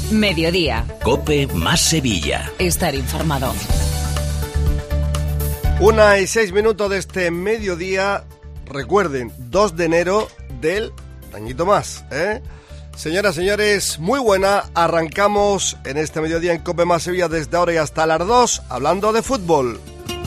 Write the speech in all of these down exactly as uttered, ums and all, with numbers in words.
Mediodía. COPE más Sevilla. Estar informado. Una y seis minutos de este mediodía. Recuerden, dos de enero del añito más, ¿eh? Señoras, señores, muy buena. Arrancamos en este mediodía en COPE más Sevilla desde ahora y hasta las dos, hablando de fútbol.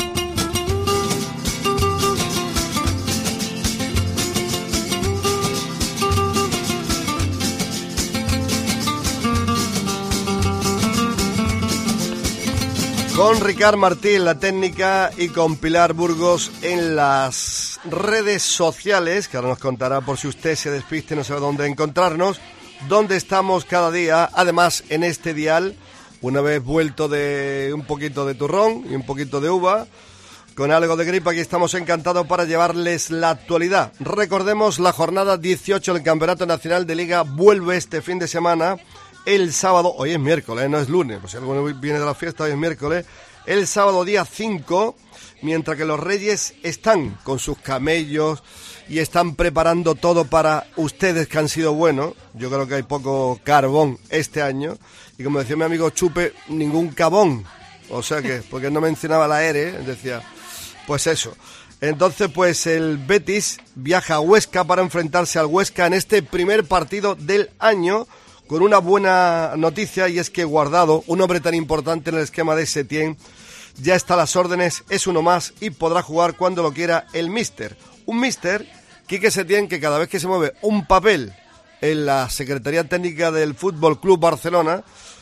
Con Ricard Martí en la técnica y con Pilar Burgos en las redes sociales, que ahora nos contará por si usted se despiste y no sabe dónde encontrarnos, dónde estamos cada día, además en este dial, una vez vuelto de un poquito de turrón y un poquito de uva, con algo de gripa, aquí estamos encantados para llevarles la actualidad. Recordemos, la jornada dieciocho del Campeonato Nacional de Liga vuelve este fin de semana. El sábado, hoy es miércoles, no es lunes, pues si alguno viene de la fiesta, hoy es miércoles, el sábado día cinco, mientras que los Reyes están con sus camellos y están preparando todo para ustedes que han sido buenos. Yo creo que hay poco carbón este año, y como decía mi amigo Chupe, ningún cabón, o sea que, porque no mencionaba la R, decía, pues eso. Entonces, pues el Betis viaja a Huesca para enfrentarse al Huesca en este primer partido del año, con una buena noticia, y es que Guardado, un hombre tan importante en el esquema de Setién, ya está a las órdenes, es uno más y podrá jugar cuando lo quiera el míster. Un míster, Quique Setién, que cada vez que se mueve un papel en la Secretaría Técnica del Fútbol Club Barcelona,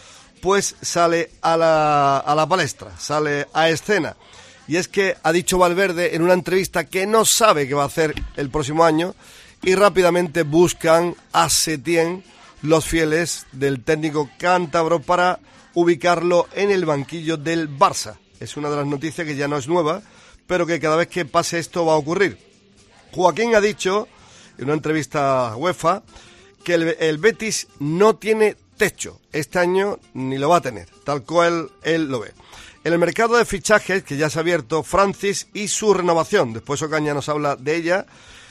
pues sale a la, a la palestra, sale a escena. Y es que ha dicho Valverde en una entrevista que no sabe qué va a hacer el próximo año, y rápidamente buscan a Setién los fieles del técnico cántabro para ubicarlo en el banquillo del Barça. Es una de las noticias que ya no es nueva, pero que cada vez que pase esto va a ocurrir. Joaquín ha dicho en una entrevista a UEFA que el, el Betis no tiene techo este año, ni lo va a tener, tal cual él lo ve. En el mercado de fichajes, que ya se ha abierto, Francis y su renovación, después Ocaña nos habla de ella,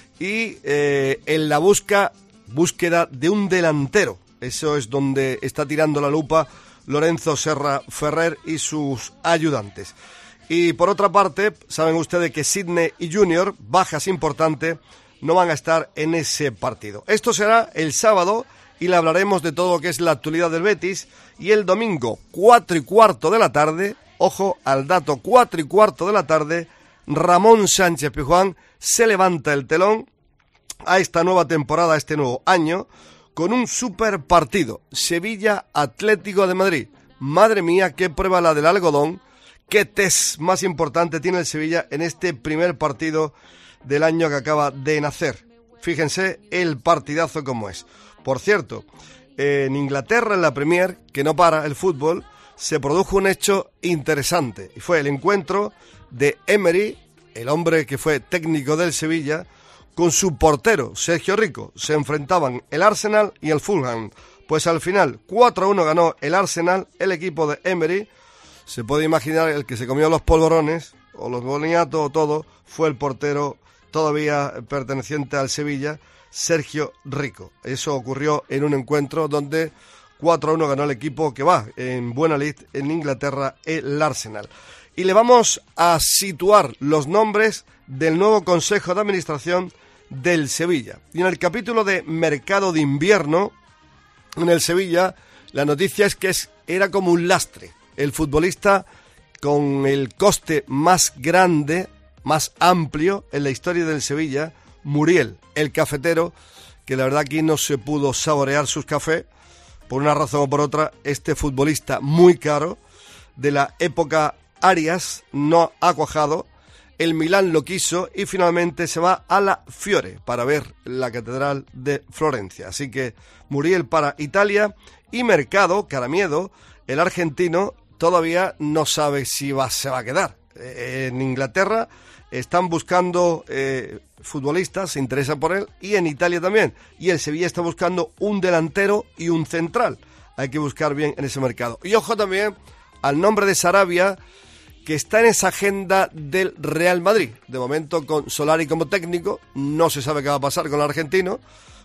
y eh, en la busca búsqueda de un delantero. Eso es donde está tirando la lupa Lorenzo Serra Ferrer y sus ayudantes. Y por otra parte, saben ustedes que Sidney y Junior, bajas importantes, no van a estar en ese partido. Esto será el sábado y le hablaremos de todo lo que es la actualidad del Betis. Y el domingo, cuatro y cuarto de la tarde, ojo al dato, cuatro y cuarto de la tarde, Ramón Sánchez Pizjuán se levanta el telón a esta nueva temporada, a este nuevo año, con un super partido, Sevilla Atlético de Madrid. Madre mía, qué prueba la del algodón, qué test más importante tiene el Sevilla en este primer partido del año que acaba de nacer. Fíjense el partidazo como es. Por cierto, en Inglaterra, en la Premier, que no para el fútbol, se produjo un hecho interesante, y fue el encuentro de Emery, el hombre que fue técnico del Sevilla, con su portero, Sergio Rico. Se enfrentaban el Arsenal y el Fulham. Pues al final, cuatro a uno ganó el Arsenal, el equipo de Emery. Se puede imaginar, el que se comió los polvorones, o los boniatos, o todo, fue el portero todavía perteneciente al Sevilla, Sergio Rico. Eso ocurrió en un encuentro donde cuatro a uno ganó el equipo que va en buena lid en Inglaterra, el Arsenal. Y le vamos a situar los nombres del nuevo Consejo de Administración del Sevilla. Y en el capítulo de Mercado de Invierno, en el Sevilla, la noticia es que es, era como un lastre. El futbolista con el coste más grande, más amplio en la historia del Sevilla, Muriel, el cafetero, que la verdad aquí no se pudo saborear sus cafés, por una razón o por otra. Este futbolista muy caro, de la época Arias, no ha cuajado. El Milán lo quiso y finalmente se va a la Fiore para ver la Catedral de Florencia. Así que Muriel para Italia, y Mercado, Caramiedo, el argentino, todavía no sabe si va, se va a quedar. Eh, en Inglaterra están buscando eh, futbolistas, se interesa por él, y en Italia también. Y el Sevilla está buscando un delantero y un central. Hay que buscar bien en ese mercado. Y ojo también al nombre de Sarabia, que está en esa agenda del Real Madrid. De momento con Solari como técnico, no se sabe qué va a pasar con el argentino,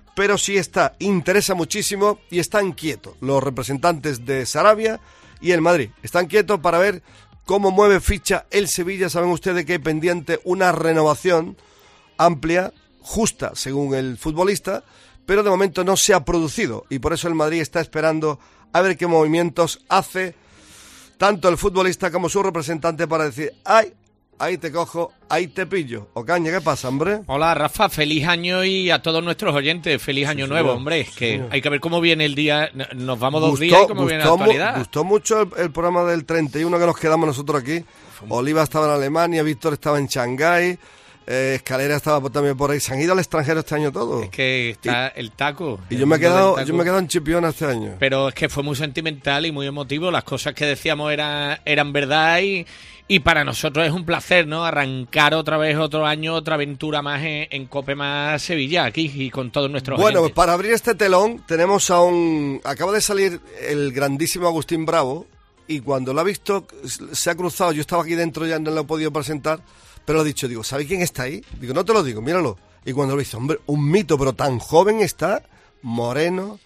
pero sí está, interesa muchísimo y están quietos los representantes de Sarabia y el Madrid. Están quietos para ver cómo mueve ficha el Sevilla. Saben ustedes que hay pendiente una renovación amplia, justa según el futbolista, pero de momento no se ha producido y por eso el Madrid está esperando a ver qué movimientos hace tanto el futbolista como su representante para decir, ¡ay! Ahí te cojo, ahí te pillo. Ocaña, ¿qué pasa, hombre? Hola, Rafa, feliz año y a todos nuestros oyentes, feliz año sí, nuevo, señor. hombre. Es que sí, hay que ver cómo viene el día, nos vamos dos gustó, días y cómo viene la actualidad. Me gustó mucho el, el programa del treinta y uno que nos quedamos nosotros aquí. Oliva estaba en Alemania, Víctor estaba en Shanghái, eh, Escalera estaba también por ahí. Se han ido al extranjero este año todos. Es que está y, el taco. Y el yo me he quedado yo me he quedado en Chipiona este año. Pero es que fue muy sentimental y muy emotivo. Las cosas que decíamos eran, eran verdad y... Y para nosotros es un placer, ¿no? Arrancar otra vez otro año, otra aventura más en, en Cope Más Sevilla, aquí y con todos nuestros Bueno, oyentes. Pues para abrir este telón tenemos a un... Acaba de salir el grandísimo Agustín Bravo y cuando lo ha visto se ha cruzado. Yo estaba aquí dentro, ya no lo he podido presentar, pero lo he dicho, digo, ¿sabes quién está ahí? Digo, no te lo digo, míralo. Y cuando lo hizo, hombre, un mito, pero tan joven está, moreno,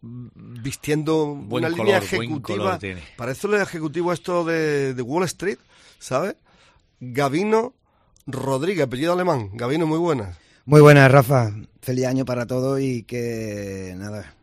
vistiendo buen una color, línea ejecutiva. Parece el ejecutivo esto de, de Wall Street, ¿sabes? Gabino Rodríguez, apellido alemán. Gabino, muy buenas. Muy buenas, Rafa. Feliz año para todos y que nada.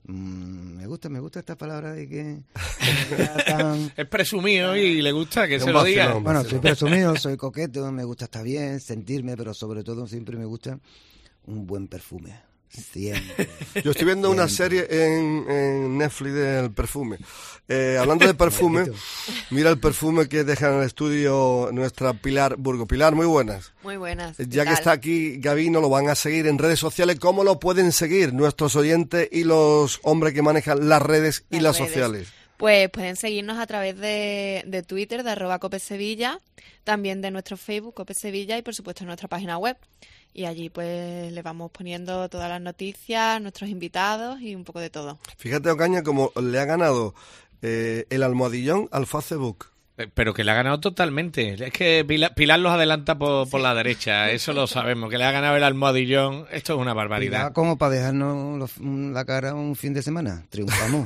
Mmm, me gusta, me gusta esta palabra de que, que tan... es presumido y le gusta que es se lo diga. Vacilón, bueno, soy presumido, soy coqueto, me gusta estar bien, sentirme, pero sobre todo siempre me gusta un buen perfume. Siempre. Yo estoy viendo Siempre. una serie en, en Netflix del perfume. Eh, hablando de perfume, mira el perfume que deja en el estudio nuestra Pilar Burgo. Pilar, muy buenas. Muy buenas. Ya que está aquí Gabino, lo van a seguir en redes sociales. ¿Cómo lo pueden seguir nuestros oyentes y los hombres que manejan las redes y las, las redes. sociales? Pues pueden seguirnos a través de, de Twitter, de arroba Cope Sevilla, también de nuestro Facebook, Cope Sevilla, y por supuesto en nuestra página web. Y allí pues le vamos poniendo todas las noticias, nuestros invitados y un poco de todo. Fíjate, Ocaña, como le ha ganado eh, el almohadillón al Facebook. Pero que le ha ganado totalmente. Es que Pilar, Pilar los adelanta por, por la derecha, eso lo sabemos. Que le ha ganado el almohadillón, esto es una barbaridad. Pilar, como para dejarnos los, la cara un fin de semana, triunfamos.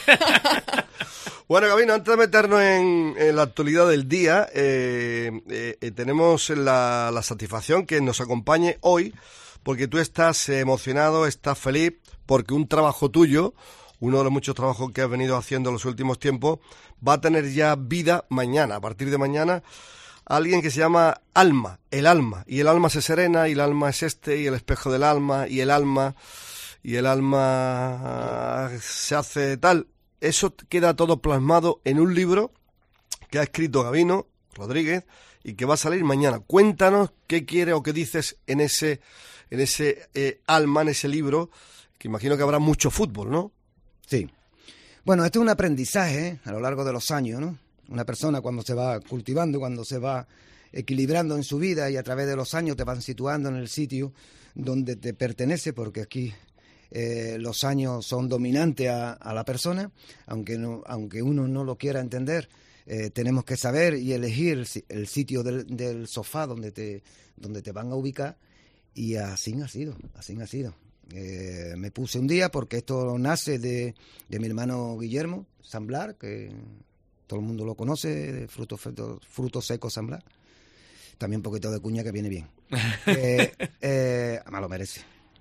Bueno, Gabino, antes de meternos en, en la actualidad del día, eh, eh, tenemos la, la satisfacción que nos acompañe hoy, porque tú estás emocionado, estás feliz, porque un trabajo tuyo, uno de los muchos trabajos que has venido haciendo en los últimos tiempos, va a tener ya vida mañana. A partir de mañana, alguien que se llama Alma, el alma, y el alma se serena, y el alma es este, y el espejo del alma, y el alma, y el alma se hace tal. Eso queda todo plasmado en un libro que ha escrito Gabino Rodríguez y que va a salir mañana. Cuéntanos qué quieres o qué dices en ese en ese eh, alma, en ese libro, que imagino que habrá mucho fútbol, ¿no? Sí. Bueno, esto es un aprendizaje ¿eh? a lo largo de los años, ¿no? Una persona cuando se va cultivando, cuando se va equilibrando en su vida y a través de los años te van situando en el sitio donde te pertenece, porque aquí... Eh, los años son dominantes a, a la persona, aunque no, aunque uno no lo quiera entender, eh, tenemos que saber y elegir el, el sitio del, del sofá donde te, donde te van a ubicar, y así ha sido, así ha sido. Eh, me puse un día, porque esto nace de, de mi hermano Guillermo Samblar, que todo el mundo lo conoce, de frutos fruto, fruto secos Samblar, también un poquito de cuña que viene bien, eh, eh, además lo merece.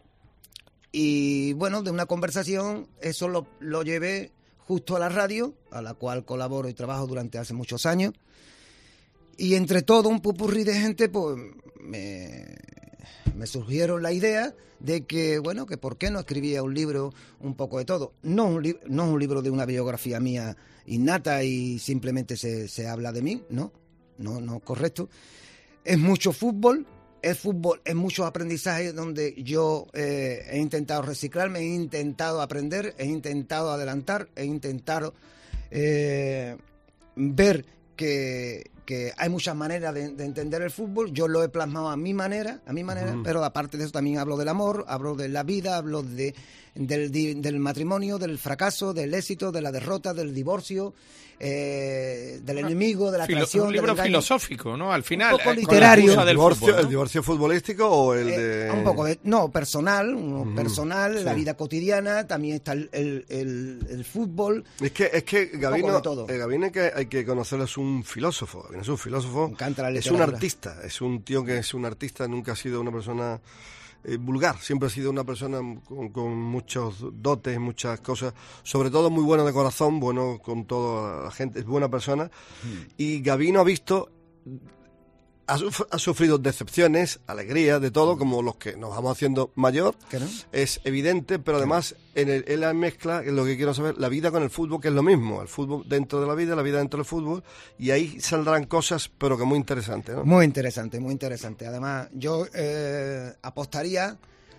Y bueno, de una conversación, eso lo, lo llevé justo a la radio, a la cual colaboro y trabajo durante hace muchos años. Y entre todo un pupurrí de gente, pues me, me surgieron la idea de que, bueno, que por qué no escribía un libro un poco de todo. No un, li- no un libro de una biografía mía innata y simplemente se, se habla de mí, no, no, no, correcto. Es mucho fútbol. Es fútbol, es muchos aprendizajes donde yo eh, he intentado reciclarme, he intentado aprender, he intentado adelantar, he intentado eh, ver que, que hay muchas maneras de, de entender el fútbol. Yo lo he plasmado a mi manera, a mi manera, uh-huh. pero aparte de eso también hablo del amor, hablo de la vida, hablo de del, del matrimonio, del fracaso, del éxito, de la derrota, del divorcio, eh, del enemigo, de la Filo, traición. Un libro del filosófico, ¿no? Al final. Un poco eh, literario. ¿El divorcio, fútbol, ¿no? ¿El divorcio futbolístico o el de...? Eh, un poco de... No, personal, Uh-huh. personal, Sí. la vida cotidiana, también está el, el, el, el fútbol. Es que, es que Gabino, de todo. eh, Gabino hay que, hay que conocerlo, es un filósofo. Gabino es un filósofo. Me encanta la Es un literatura. artista. Es un tío que es un artista, nunca ha sido una persona eh, vulgar. Siempre ha sido una persona con, con muchos dotes, muchas cosas. Sobre todo muy bueno de corazón, bueno con toda la gente, es buena persona. Mm. Y Gabino ha visto... Ha, suf- ha sufrido decepciones, alegrías, de todo, como los que nos vamos haciendo mayor. ¿Qué no? Es evidente, pero además en el, él la mezcla, es lo que quiero saber, la vida con el fútbol, que es lo mismo. El fútbol dentro de la vida, la vida dentro del fútbol. Y ahí saldrán cosas, pero que muy interesantes, ¿no? Muy interesante, muy interesante. Además, yo eh, apostaría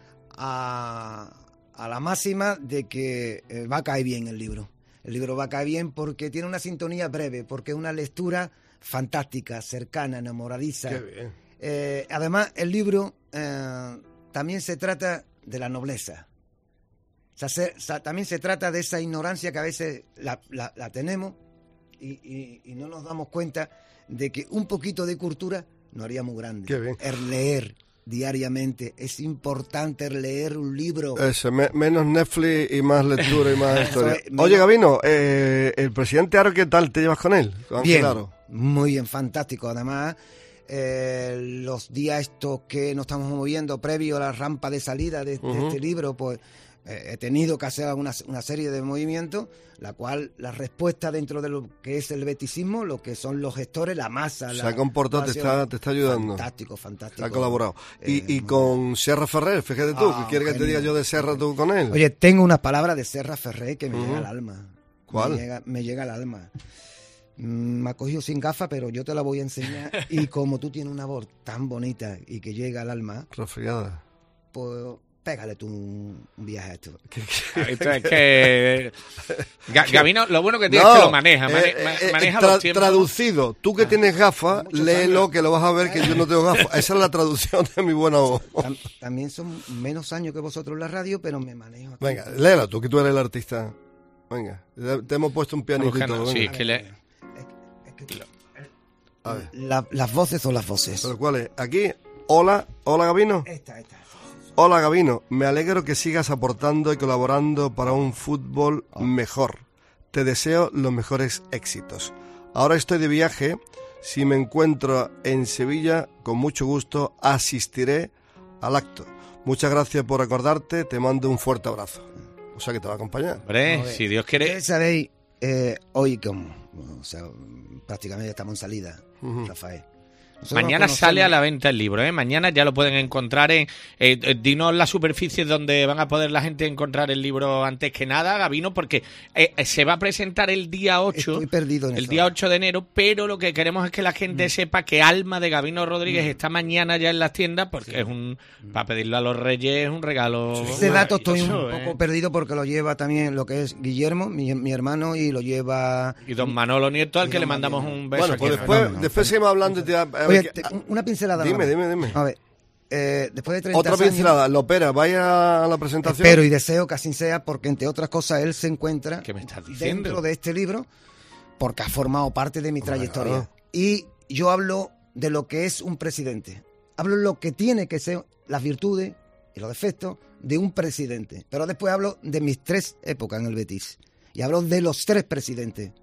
a, a la máxima de que eh, va a caer bien el libro. El libro va a caer bien porque tiene una sintonía breve, porque es una lectura fantástica, cercana, enamoradiza. Qué bien. Eh, además, el libro eh, también se trata de la nobleza. O sea, se, se, también se trata de esa ignorancia que a veces la, la, la tenemos y, y, y no nos damos cuenta de que un poquito de cultura nos haría muy grande. Qué bien. El leer diariamente, es importante leer un libro. Ese, me, menos Netflix y más lectura y más historia. es, Oye, Gabino, eh, el presidente Aro, ¿qué tal? ¿Te llevas con él? Con Bien, Aro. muy bien, fantástico. Además, eh, los días estos que nos estamos moviendo previo a la rampa de salida de, Uh-huh. de este libro, pues eh, he tenido que hacer una, una serie de movimientos, la cual la respuesta dentro de lo que es el beticismo, lo que son los gestores, la masa. Se la, ha comportado, te está, te está ayudando. Fantástico, fantástico. Ha colaborado. Y, Eh, y con Serra Ferrer, fíjate tú, Ah, ¿qué quieres que te diga genial. yo de Serra tú con él? Oye, tengo unas palabras de Serra Ferrer que me Ujú. llega al alma. ¿Cuál? Me llega, me llega al alma. Mm, Me ha cogido sin gafas, pero yo te la voy a enseñar. Y como tú tienes una voz tan bonita y que llega al alma, Resfriada. pues pégale tú un, un viaje a esto. Esto es que Ga- Gabino, lo bueno que tiene No, es que lo maneja, mane- eh, ma- eh, maneja tra- los tiempos. traducido, tú que tienes gafas, muchos léelo años. que lo vas a ver que yo no tengo gafas. Esa es la traducción de mi buena voz. Tam- también son menos años que vosotros en la radio, pero me manejo aquí. Venga, léela tú, que tú eres el artista. Venga, te hemos puesto un pianito y Buscando, todo. sí, venga. es que le- Es que- es que- A ver, la- las voces son las voces. ¿pero cuál es? Aquí, hola, hola Gabino. Esta, esta. Hola Gabino, me alegro que sigas aportando y colaborando para un fútbol mejor. Te deseo los mejores éxitos. Ahora estoy de viaje, si me encuentro en Sevilla, con mucho gusto asistiré al acto. Muchas gracias por acordarte, te mando un fuerte abrazo. O sea que te va a acompañar. Hombre, A ver, si Dios quiere. ustedes sabéis, eh, hoy como, o sea, prácticamente estamos en salida, Ujú. Rafael. Nosotros Mañana nos sale a conocemos- la venta el libro, ¿eh? Mañana ya lo pueden encontrar en... Eh, eh, dinos las superficies donde van a poder la gente encontrar el libro antes que nada, Gabino, porque eh, eh, se va a presentar el día ocho, Estoy perdido en el eso. día ocho de enero, pero lo que queremos es que la gente sepa que Alma de Gabino Rodríguez está mañana ya en las tiendas, porque es un... Para pedirlo a los reyes es un regalo... Ese dato estoy un maravilloso, poco ¿eh? perdido porque lo lleva también lo que es Guillermo, mi, mi hermano, y lo lleva... Y don Manolo Nieto, al Y que le don mandamos Manolo. un beso. Bueno, aquí pues en después, fenómeno, después seguimos hablando y te a ver Oye, qué- te- una pincelada. Dime, nada dime, más. dime. A ver, eh, después de treinta Otra años... pincelada, Lopera, vaya a la presentación. Espero y deseo que así sea, porque entre otras cosas él se encuentra ¿Qué me estás diciendo? dentro de este libro, porque ha formado parte de mi Hombre, trayectoria. claro. Y yo hablo de lo que es un presidente. Hablo de lo que tiene que ser las virtudes y los defectos de un presidente. Pero después hablo de mis tres épocas en el Betis. Y hablo de los tres presidentes.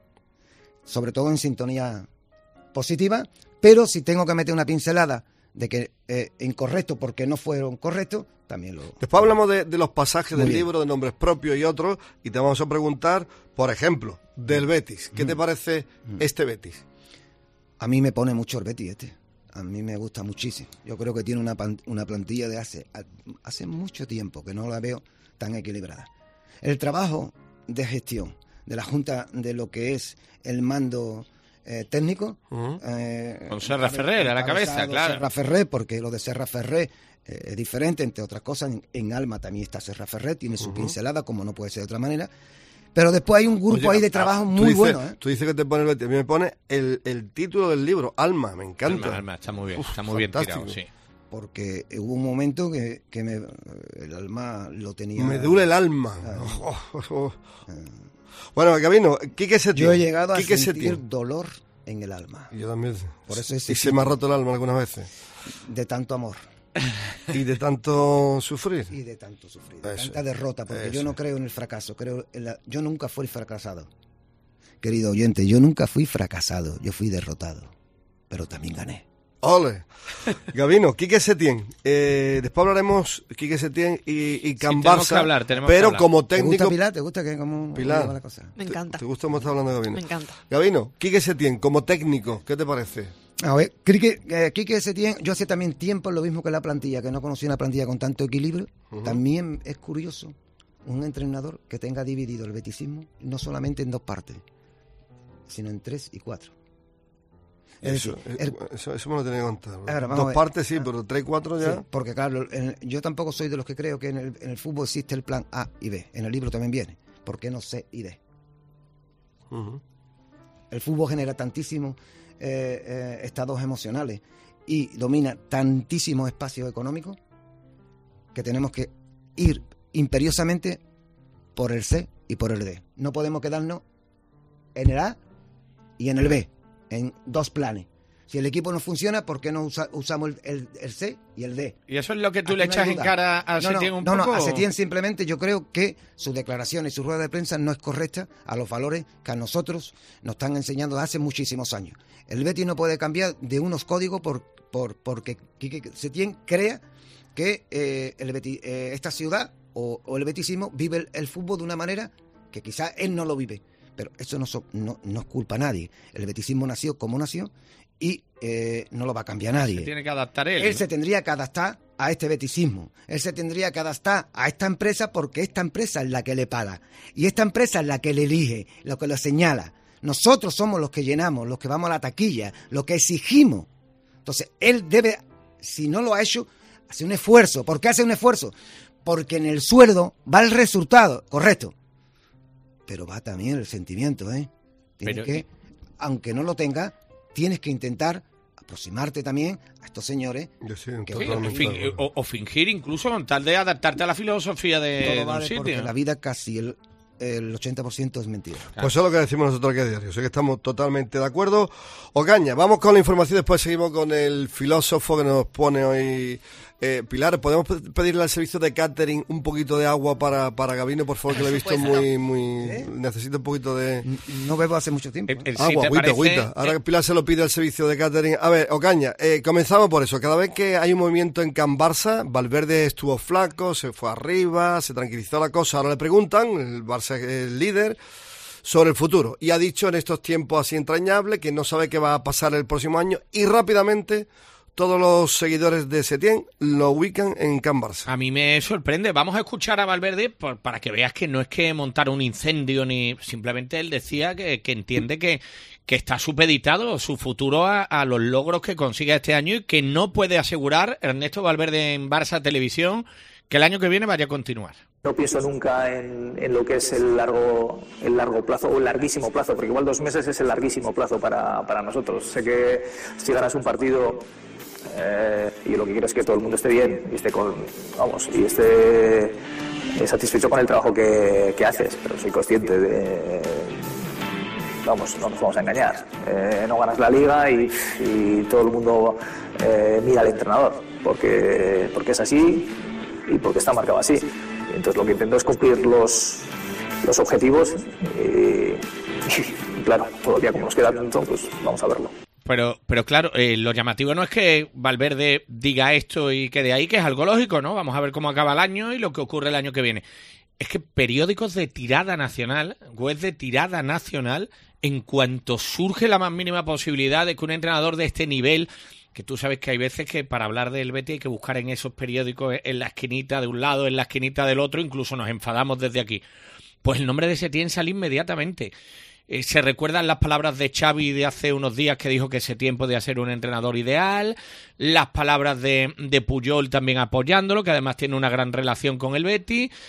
Sobre todo en sintonía positiva, pero si tengo que meter una pincelada de que eh, incorrecto porque no fueron correctos, también lo... Después hablamos de, de los pasajes Muy del bien. libro, de nombres propios y otros, y te vamos a preguntar, por ejemplo, del Betis. ¿Qué te parece este Betis? A mí me pone mucho el Betis este. A mí me gusta muchísimo. Yo creo que tiene una, pan- una plantilla de hace, hace mucho tiempo que no la veo tan equilibrada. El trabajo de gestión de la Junta de lo que es el mando eh, técnico. Ujú. eh, Con Serra Ferrer a la cabeza, encabezado claro. Serra Ferrer, porque lo de Serra Ferrer eh, es diferente, entre otras cosas. En, en Alma también está Serra Ferrer, tiene su Ujú. pincelada, como no puede ser de otra manera. Pero después hay un grupo Oye, ahí de ah, trabajo tú muy dices- bueno, ¿eh? Tú dices que te pone el Betis. A mí me pone el, el título del libro, Alma, me encanta. Alma, Alma, está muy bien, Uf, está muy bien fantástico. tirado, sí. Porque hubo un momento que, que me, el alma lo tenía... Me duele el alma. Ah. Oh, oh, oh. Bueno, Gabino, Quique Setién. Yo he llegado a Quique sentir Setién. dolor en el alma, Y yo también. Por eso ese y se tipo- me ha roto el alma algunas veces. de tanto amor Y de tanto sufrir. y de tanto sufrir, de Eso tanta es. derrota, porque yo Eso no es. creo en el fracaso, creo en la, yo nunca fui fracasado. Querido oyente, yo nunca fui fracasado, yo fui derrotado, pero también gané. Ole. Gabino, Quique Setién. Eh, después hablaremos Quique Setién y, y Can tenemos Barça, que hablar, tenemos que pero hablar. como ¿Te gusta técnico... Pilar? ¿Te gusta que cómo Pilar. lleva la cosa? Me encanta. ¿Te gusta cómo está hablando Gabino? Me encanta. Gabino, Quique Setién, como técnico, ¿qué te parece? A ver, Quique, eh, Quique Setién, yo hace también tiempo lo mismo que la plantilla, que no conocía una plantilla con tanto equilibrio. Ujú. También es curioso un entrenador que tenga dividido el betisismo no solamente en dos partes, sino en tres y cuatro. Es Eso, decir, eh, el- eso, eso me lo tenía que contar. ¿no? Ahora, vamos a Dos ver. partes sí, pero tres y cuatro ya. Sí, porque claro, en- yo tampoco soy de los que creo que en el, en el fútbol existe el plan A y B. En el libro también viene. ¿Por qué no C y D? Ujú. El fútbol genera tantísimos eh, eh, estados emocionales y domina tantísimos espacios económicos que tenemos que ir imperiosamente por el C y por el D. No podemos quedarnos en el A y en el B, en dos planes. Si el equipo no funciona, ¿por qué no usa- usamos el, el- el C y el D? ¿Y eso es lo que tú Aquí le no hay echas en duda. cara a no, Setién no, un no, poco? No, a Setién simplemente yo creo que su declaración y su rueda de prensa no es correcta a los valores que a nosotros nos están enseñando hace muchísimos años. El Betis no puede cambiar de unos códigos por, por porque Quique Setién crea que eh, el Betis, eh, esta ciudad o, o el betisismo vive el, el fútbol de una manera que quizás él no lo vive. Pero eso no, so- no, no es culpa a nadie. El betisismo nació como nació y eh, no lo va a cambiar nadie. Se tiene que adaptar él. Él ¿no? se tendría que adaptar a este betisismo. Él se tendría que adaptar a esta empresa porque esta empresa es la que le paga. Y esta empresa es la que le elige, lo que lo señala. Nosotros somos los que llenamos, los que vamos a la taquilla, los que exigimos. Entonces, él debe, si no lo ha hecho, hacer un esfuerzo. ¿Por qué hace un esfuerzo? Porque en el sueldo va el resultado, correcto. Pero va también el sentimiento, ¿eh? Tienes Pero- que, aunque no lo tenga, tienes que intentar aproximarte también a estos señores. Yo sí, Que- Sí, totalmente fin- de acuerdo. o, o fingir incluso con tal de adaptarte a la filosofía de, Todo de un vale porque sitio. la vida casi el, el ochenta por ciento es mentira. Pues eso es lo que decimos nosotros aquí a diario. Sé que estamos totalmente de acuerdo. Ocaña, vamos con la información, después seguimos con el filósofo que nos pone hoy eh, Pilar. ¿Podemos pe- pedirle al servicio de catering un poquito de agua para, para Gabino, por favor, que lo he visto supuesto. muy... muy ¿Eh? Necesita un poquito de... N- No bebo hace mucho tiempo. El- ¿eh? el- Agua, si te agüita, parece, agüita. Ahora eh, que Pilar se lo pide al servicio de catering. A ver, Ocaña, eh, comenzamos por eso. Cada vez que hay un movimiento en Can Barça, Valverde estuvo flaco, se fue arriba, se tranquilizó la cosa. Ahora le preguntan, el Barça es el líder, sobre el futuro. Y ha dicho en estos tiempos así entrañables que no sabe qué va a pasar el próximo año y rápidamente todos los seguidores de Setién lo ubican en Can Barça. A mí me sorprende. Vamos a escuchar a Valverde por- para que veas que no es que montar un incendio ni simplemente él decía que, que entiende que, que está supeditado su futuro a, a los logros que consiga este año y que no puede asegurar Ernesto Valverde en Barça Televisión que el año que viene vaya a continuar. No pienso nunca en, en lo que es el largo, el largo plazo o el larguísimo plazo, porque igual dos meses es el larguísimo plazo para, para nosotros. Sé que si ganas un partido eh, y lo que quiero es que todo el mundo esté bien y esté con, vamos, y esté eh, satisfecho con el trabajo que, que haces, pero soy consciente de, vamos, no nos vamos a engañar. Eh, no ganas la liga y, y todo el mundo eh, mira al entrenador, porque, porque es así y porque está marcado así. Entonces lo que intento es cumplir los, los objetivos y, y claro, todavía como nos queda tanto, pues vamos a verlo. Pero, pero claro, eh, lo llamativo no es que Valverde diga esto y quede ahí, que es algo lógico, ¿no? Vamos a ver cómo acaba el año y lo que ocurre el año que viene. Es que periódicos de tirada nacional, webs de tirada nacional, en cuanto surge la más mínima posibilidad de que un entrenador de este nivel, que tú sabes que hay veces que para hablar del Betis hay que buscar en esos periódicos, en la esquinita de un lado, en la esquinita del otro, incluso nos enfadamos desde aquí. Pues el nombre de Setién sale inmediatamente. Eh, se recuerdan las palabras de Xavi de hace unos días que dijo que Setién podía ser un entrenador ideal, las palabras de, de Puyol también apoyándolo, que además tiene una gran relación con el Betis,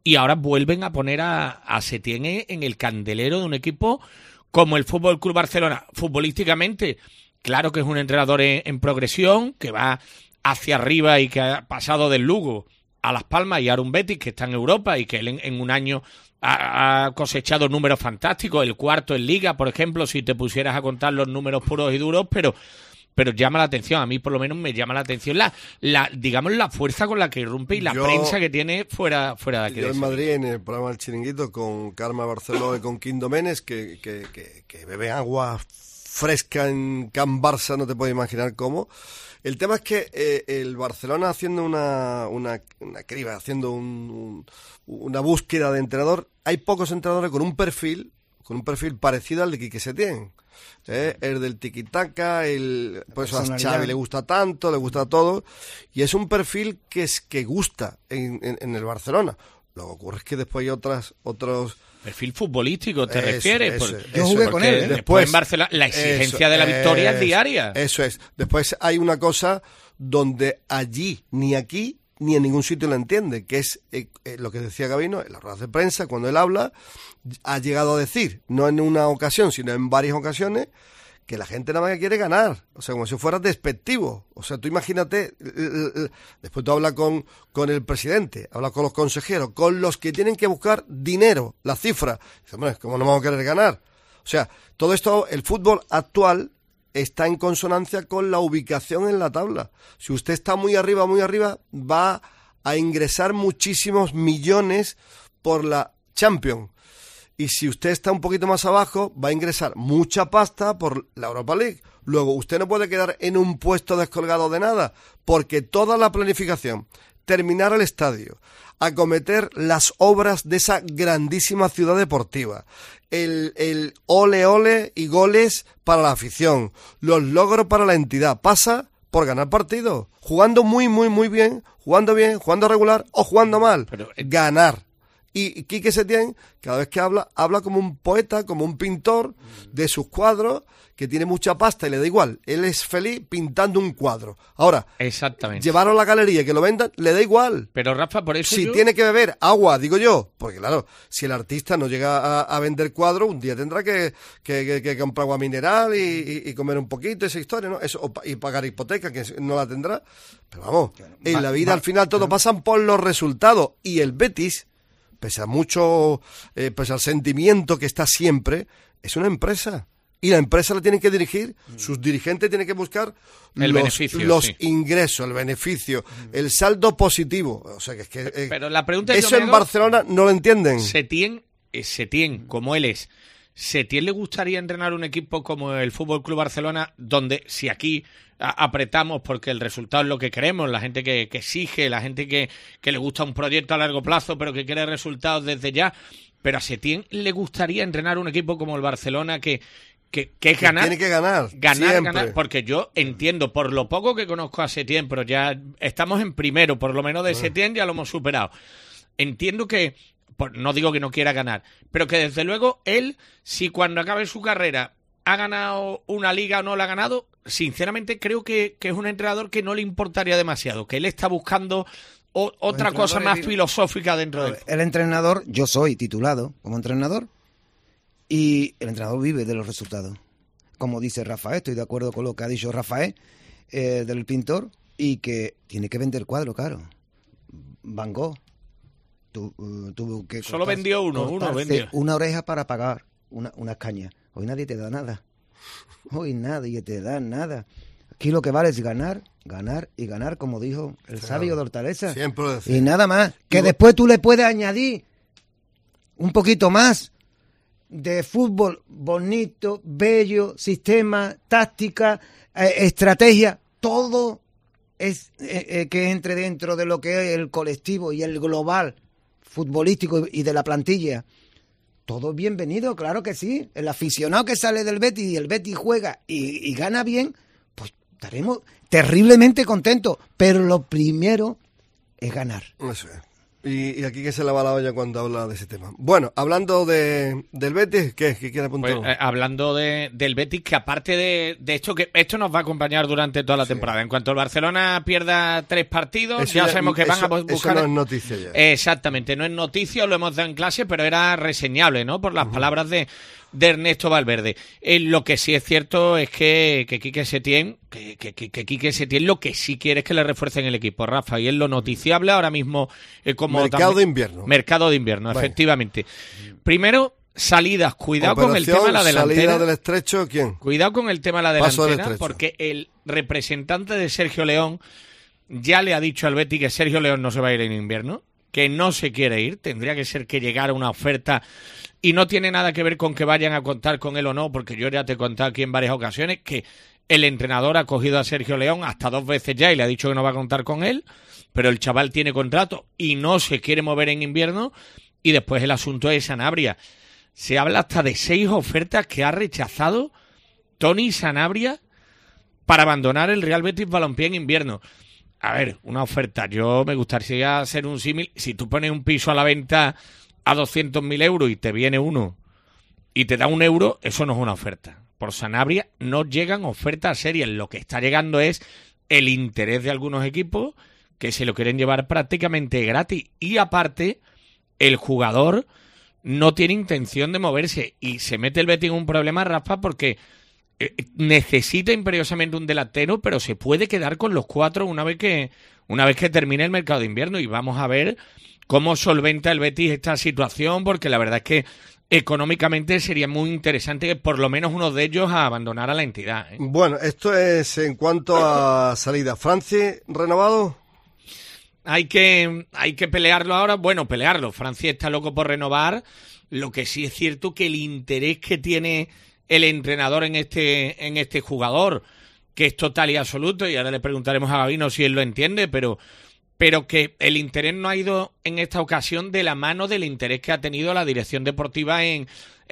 y ahora vuelven a poner a, a Setién en el candelero de un equipo como el Fútbol Club Barcelona. Futbolísticamente, claro que es un entrenador en, en progresión, que va hacia arriba y que ha pasado del Lugo a Las Palmas y ahora un Betis que está en Europa y que él en, en un año ha, ha cosechado números fantásticos, el cuarto en Liga, por ejemplo, si te pusieras a contar los números puros y duros, pero pero llama la atención, a mí por lo menos me llama la atención la, la digamos, la fuerza con la que irrumpe y la yo, prensa que tiene fuera, fuera de aquí. Yo de en Sevilla. Madrid, en el programa El Chiringuito, con Carme Barceló y con Quim Doménez, que, que, que, que bebe agua fresca en Can Barça, no te puedes imaginar cómo. El tema es que eh, el Barcelona haciendo una, una, una criba, haciendo un, un, una búsqueda de entrenador, hay pocos entrenadores con un perfil, con un perfil parecido al de Quique Setién. ¿Eh? El del tiquitaca, el por eso a Xavi le gusta tanto, le gusta todo, y es un perfil que es que gusta en, en, en el Barcelona. Lo que ocurre es que después hay otras otros perfil futbolístico, ¿te eso, refieres? Eso, Por, eso, yo jugué con él. ¿eh? Después, Después en Barcelona la exigencia eso, de la victoria eso, es diaria. Eso es. Después hay una cosa donde allí ni aquí ni en ningún sitio lo entiende, que es eh, eh, lo que decía Gabino en las ruedas de prensa, cuando él habla, ha llegado a decir, no en una ocasión, sino en varias ocasiones, que la gente nada más que quiere ganar, o sea, como si fuera despectivo. O sea, tú imagínate, después tú hablas con, con el presidente, hablas con los consejeros, con los que tienen que buscar dinero, la cifra. Dices, hombre, ¿cómo no vamos a querer ganar? O sea, todo esto, el fútbol actual está en consonancia con la ubicación en la tabla. Si usted está muy arriba, muy arriba, va a ingresar muchísimos millones por la Champions. Y si usted está un poquito más abajo, va a ingresar mucha pasta por la Europa League. Luego, usted no puede quedar en un puesto descolgado de nada, porque toda la planificación, terminar el estadio, acometer las obras de esa grandísima ciudad deportiva, el, el ole ole y goles para la afición, los logros para la entidad, pasa por ganar partidos, jugando muy, muy, muy bien, jugando bien, jugando regular o jugando mal, Pero, eh, ganar. Y Quique Setién, cada vez que habla, habla como un poeta, como un pintor de sus cuadros, que tiene mucha pasta y le da igual. Él es feliz pintando un cuadro. Ahora, Exactamente. llevarlo a la galería y que lo vendan, le da igual. Pero Rafa, por eso Si yo... tiene que beber agua, digo yo, porque claro, si el artista no llega a, a vender cuadros, un día tendrá que, que, que, que comprar agua mineral y, y, y comer un poquito, esa historia, ¿no? Eso, o, y pagar hipoteca, que no la tendrá. Pero vamos, en la vida al final todo pasan por los resultados. Y el Betis, pese a mucho, eh, pese al sentimiento que está siempre, es una empresa. Y la empresa la tienen que dirigir, sus dirigentes tienen que buscar el los, beneficio, los sí. ingresos, el beneficio, el saldo positivo. O sea que es que eh, Pero la pregunta es, eso en Barcelona no lo entienden. Setién, eh, Setién, como él es, ¿Setién le gustaría entrenar un equipo como el Fútbol Club Barcelona, donde si aquí a, apretamos porque el resultado es lo que queremos, la gente que, que exige, la gente que, que le gusta un proyecto a largo plazo pero que quiere resultados desde ya, pero a Setién le gustaría entrenar un equipo como el Barcelona que Que, que es ganar. Tiene que ganar. Ganar, siempre. ganar. Porque yo entiendo, por lo poco que conozco a Setién, pero ya estamos en primero, por lo menos de Setién ya lo hemos superado. Entiendo que, por, no digo que no quiera ganar, pero que desde luego él, si cuando acabe su carrera ha ganado una liga o no la ha ganado, sinceramente creo que, que es un entrenador que no le importaría demasiado, que él está buscando o, otra cosa más viven... filosófica dentro de él. El entrenador, yo soy titulado como entrenador, y el entrenador vive de los resultados. Como dice Rafael, estoy de acuerdo con lo que ha dicho Rafael, eh, del pintor, y que tiene que vender cuadros, claro. Van Gogh tu, uh, tuvo que solo cortarse, vendió uno, uno vendió. Una oreja para pagar una, unas cañas. Hoy nadie te da nada. Hoy nadie te da nada. Aquí lo que vale es ganar, ganar y ganar, como dijo el claro. sabio de Hortaleza. Siempre lo decía. Y nada más. Que después tú le puedes añadir un poquito más de fútbol bonito, bello, sistema, táctica, eh, estrategia, todo es eh, eh, que entre dentro de lo que es el colectivo y el global futbolístico y de la plantilla. Todo bienvenido, claro que sí. El aficionado que sale del Betis y el Betis juega y, y gana bien, pues estaremos terriblemente contentos. Pero lo primero es ganar. Eso es. Y, y aquí que se lava la olla cuando habla de ese tema. Bueno, hablando de, del Betis, ¿qué, ¿Qué quiere apuntar? Pues, eh, hablando de, del Betis, que aparte de, de esto, que esto nos va a acompañar durante toda la sí. temporada. En cuanto el Barcelona pierda tres partidos, eso ya, ya sabemos que eso, van a buscar... Eso no es noticia ya. Exactamente, no es noticia, lo hemos dado en clase, pero era reseñable, ¿no? Por las uh-huh. palabras de, de Ernesto Valverde. Eh, lo que sí es cierto es que, que Quique Setién, que, que, que, que Quique Setién lo que sí quiere es que le refuercen el equipo, Rafa, y es lo noticiable ahora mismo eh, como... Mercado también, de invierno. Mercado de invierno, vale. efectivamente. Primero, salidas, cuidado Operación, con el tema de la delantera. Salida del estrecho, ¿quién? Cuidado con el tema de la delantera, porque el representante de Sergio León ya le ha dicho al Betis que Sergio León no se va a ir en invierno, que no se quiere ir, tendría que ser que llegara una oferta y no tiene nada que ver con que vayan a contar con él o no, porque yo ya te he contado aquí en varias ocasiones que el entrenador ha cogido a Sergio León hasta dos veces ya y le ha dicho que no va a contar con él, pero el chaval tiene contrato y no se quiere mover en invierno. Y después el asunto es Sanabria. Se habla hasta de seis ofertas que ha rechazado Toni Sanabria para abandonar el Real Betis Balompié en invierno. A ver, una oferta. Yo me gustaría hacer un símil. Si tú pones un piso a la venta a doscientos mil euros y te viene uno y te da un euro, eso no es una oferta. Por Sanabria no llegan ofertas serias. Lo que está llegando es el interés de algunos equipos que se lo quieren llevar prácticamente gratis. Y aparte, el jugador no tiene intención de moverse y se mete el Betis en un problema, Rafa, porque eh, necesita imperiosamente un delantero, pero se puede quedar con los cuatro una vez que una vez que termine el mercado de invierno, y vamos a ver cómo solventa el Betis esta situación, porque la verdad es que económicamente sería muy interesante que por lo menos uno de ellos abandonara la entidad, ¿eh? Bueno, esto es en cuanto a salida. ¿Francis renovado? Hay que, hay que pelearlo ahora. Bueno, pelearlo. Francia está loco por renovar. Lo que sí es cierto que el interés que tiene el entrenador en este, en este jugador, que es total y absoluto, y ahora le preguntaremos a Gabino si él lo entiende, pero, pero que el interés no ha ido en esta ocasión de la mano del interés que ha tenido la dirección deportiva en,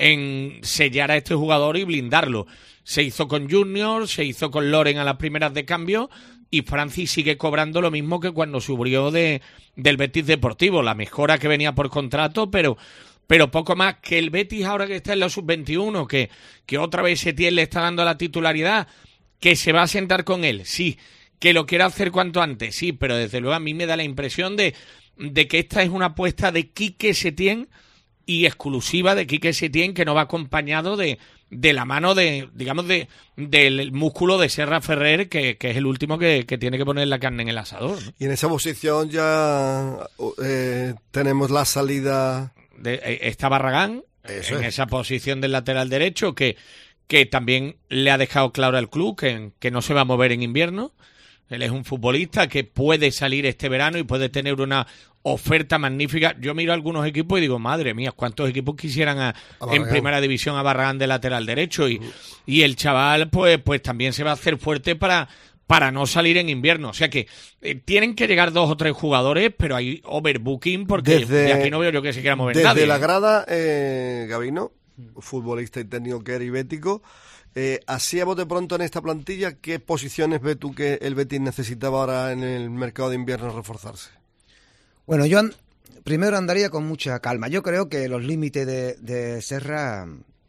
en sellar a este jugador y blindarlo. Se hizo con Junior, se hizo con Loren a las primeras de cambio, y Francis sigue cobrando lo mismo que cuando subió de, del Betis Deportivo, la mejora que venía por contrato, pero, pero poco más. Que el Betis ahora que está en la sub veintiuno, que, que otra vez Setién le está dando la titularidad, que se va a sentar con él, sí, que lo quiere hacer cuanto antes, sí, pero desde luego a mí me da la impresión de, de que esta es una apuesta de Quique Setién y exclusiva de Quique Setién, que no va acompañado de... de la mano de, digamos, de del músculo de Serra Ferrer, que, que es el último que, que tiene que poner la carne en el asador, ¿no? Y en esa posición ya eh, tenemos la salida... De, eh, está Barragán, Eso en es. esa posición del lateral derecho, que, que también le ha dejado claro al club que, que no se va a mover en invierno. Él es un futbolista que puede salir este verano y puede tener una oferta magnífica. Yo miro a algunos equipos y digo, madre mía, ¿cuántos equipos quisieran a, a en primera división a Barragán de lateral derecho? Y, uh. y el chaval pues, pues también se va a hacer fuerte para, para no salir en invierno. O sea que eh, tienen que llegar dos o tres jugadores, pero hay overbooking porque desde, de aquí no veo yo que se quiera mover desde nadie. Desde la grada, eh, Gabino, futbolista y técnico que era ibético, Eh, así a bote pronto en esta plantilla, ¿qué posiciones ves tú que el Betis necesitaba ahora en el mercado de invierno reforzarse? Bueno, yo and- primero andaría con mucha calma. Yo creo que los límites de, de Serra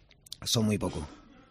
son muy pocos.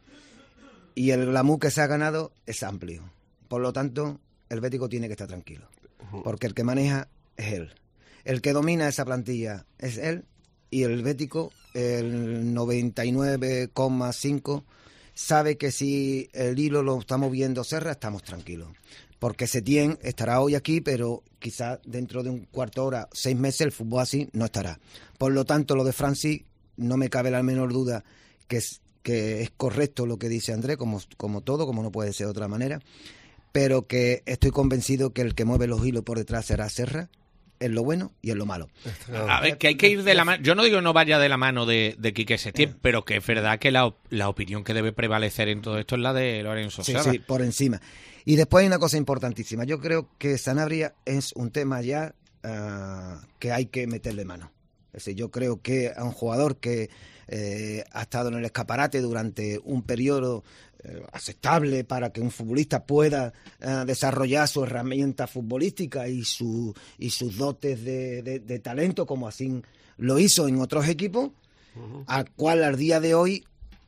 Y el glamour que se ha ganado es amplio. Por lo tanto, el bético tiene que estar tranquilo. Porque el que maneja es él. El que domina esa plantilla es él. Y el bético, el noventa y nueve coma cinco... sabe que si el hilo lo está moviendo Serra, estamos tranquilos. Porque Setién estará hoy aquí, pero quizás dentro de un cuarto de hora, seis meses, el fútbol así no estará. Por lo tanto, lo de Francis, no me cabe la menor duda que es, que es correcto lo que dice Andrés, como, como todo, como no puede ser de otra manera, pero que estoy convencido que el que mueve los hilos por detrás será Serra, en lo bueno y en lo malo. A ver, que hay que ir de la mano. Yo no digo que no vaya de la mano de, de Quique Setién, eh. pero que es verdad que la, la opinión que debe prevalecer en todo esto es la de Lorenzo Serra. Sí, sí, por encima. Y después hay una cosa importantísima. Yo creo que Sanabria es un tema ya uh, que hay que meterle mano. Es decir, yo creo que a un jugador que eh, ha estado en el escaparate durante un periodo eh, aceptable para que un futbolista pueda eh, desarrollar su herramienta futbolística y, su, y sus dotes de, de, de talento, como así lo hizo en otros equipos, uh-huh. al cual al día de hoy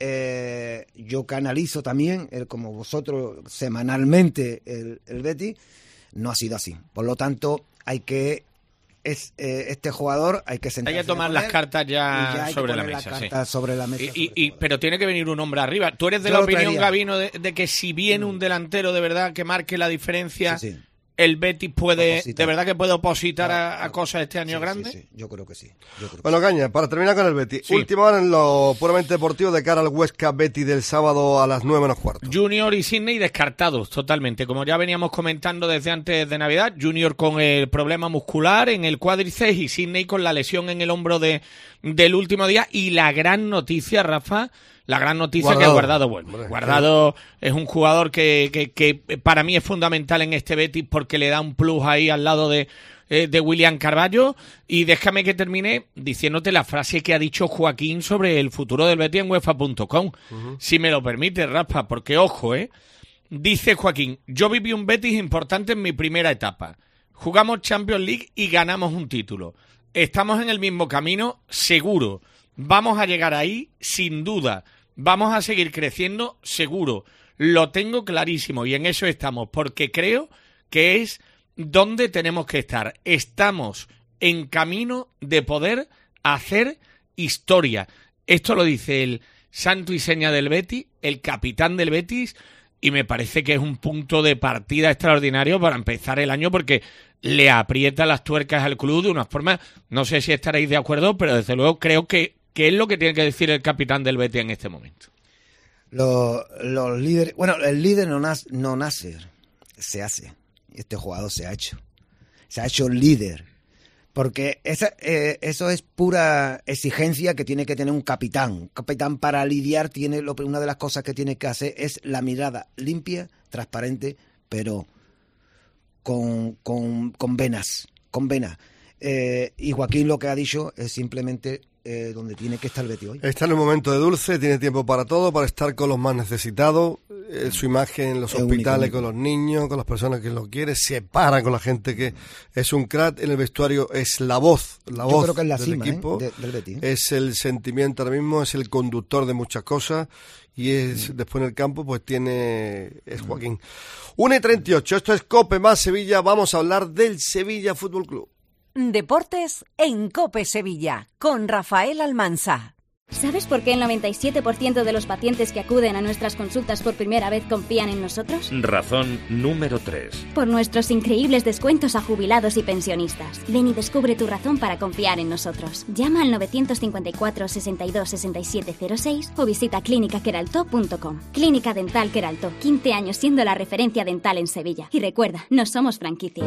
eh, yo canalizo también, el, como vosotros semanalmente, el, el Betis, no ha sido así. Por lo tanto, hay que es eh, este jugador hay que sentarse, hay que tomar las cartas ya, ya sobre la mesa, la sí. sobre la mesa y, sobre y, y, pero tiene que venir un hombre arriba. Tú eres de Yo la opinión, traería. Gabino, de, de que si viene un delantero de verdad que marque la diferencia, sí, sí. el Betis puede, opositar. de verdad que puede opositar claro, a, a claro. cosas este año sí, grande. Sí, sí. Yo creo que sí. Yo creo bueno, que sí. Caña, para terminar con el Betis, sí. última hora en lo puramente deportivo de cara al Huesca Betis del sábado a las nueve menos cuarto. Junior y Sidney descartados totalmente, como ya veníamos comentando desde antes de Navidad. Junior con el problema muscular en el cuádriceps y Sidney con la lesión en el hombro de del último día. Y la gran noticia, Rafa, la gran noticia Guardado. que Guardado vuelve. Bueno, Guardado sí. es un jugador que, que, que para mí es fundamental en este Betis porque le da un plus ahí al lado de, eh, de William Carballo. Y déjame que termine diciéndote la frase que ha dicho Joaquín sobre el futuro del Betis en UEFA punto com. Uh-huh. Si me lo permite, Rafa, porque ojo, eh. Dice Joaquín, yo viví un Betis importante en mi primera etapa. Jugamos Champions League y ganamos un título. Estamos en el mismo camino, seguro. Vamos a llegar ahí, sin duda. Vamos a seguir creciendo, seguro. Lo tengo clarísimo y en eso estamos, porque creo que es donde tenemos que estar. Estamos en camino de poder hacer historia. Esto lo dice el santo y seña del Betis, el capitán del Betis, y me parece que es un punto de partida extraordinario para empezar el año porque le aprieta las tuercas al club de una forma, no sé si estaréis de acuerdo, pero desde luego creo que ¿qué es lo que tiene que decir el capitán del Betis en este momento? Los, los líderes... Bueno, el líder no nace, no nace, se hace. Este jugador se ha hecho. Se ha hecho líder. Porque esa, eh, eso es pura exigencia que tiene que tener un capitán. Un capitán para lidiar, tiene lo, una de las cosas que tiene que hacer es la mirada limpia, transparente, pero con, con, con venas. Con venas. Eh, y Joaquín lo que ha dicho es simplemente... Eh, donde tiene que estar el Betis hoy. Está en un momento de dulce, tiene tiempo para todo, para estar con los más necesitados, eh, su imagen en los es hospitales, único, con los niños, con las personas que lo quieren, se para con la gente que es un crack, en el vestuario es la voz, la Yo voz creo que es la del cima, equipo, ¿eh? de, del Betis, ¿eh? Es el sentimiento ahora mismo, es el conductor de muchas cosas y es mm. después en el campo pues tiene, es Joaquín. una y treinta y ocho, esto es COPE más Sevilla, vamos a hablar del Sevilla Fútbol Club. Deportes en COPE Sevilla, con Rafael Almansa. ¿Sabes por qué el noventa y siete por ciento de los pacientes que acuden a nuestras consultas por primera vez confían en nosotros? Razón número tres. Por nuestros increíbles descuentos a jubilados y pensionistas. Ven y descubre tu razón para confiar en nosotros. Llama al nueve cinco cuatro, sesenta y dos, sesenta y siete cero seis o visita clínica queraltó punto com. Clínica Dental Queraltó, quince años siendo la referencia dental en Sevilla. Y recuerda, no somos franquicia.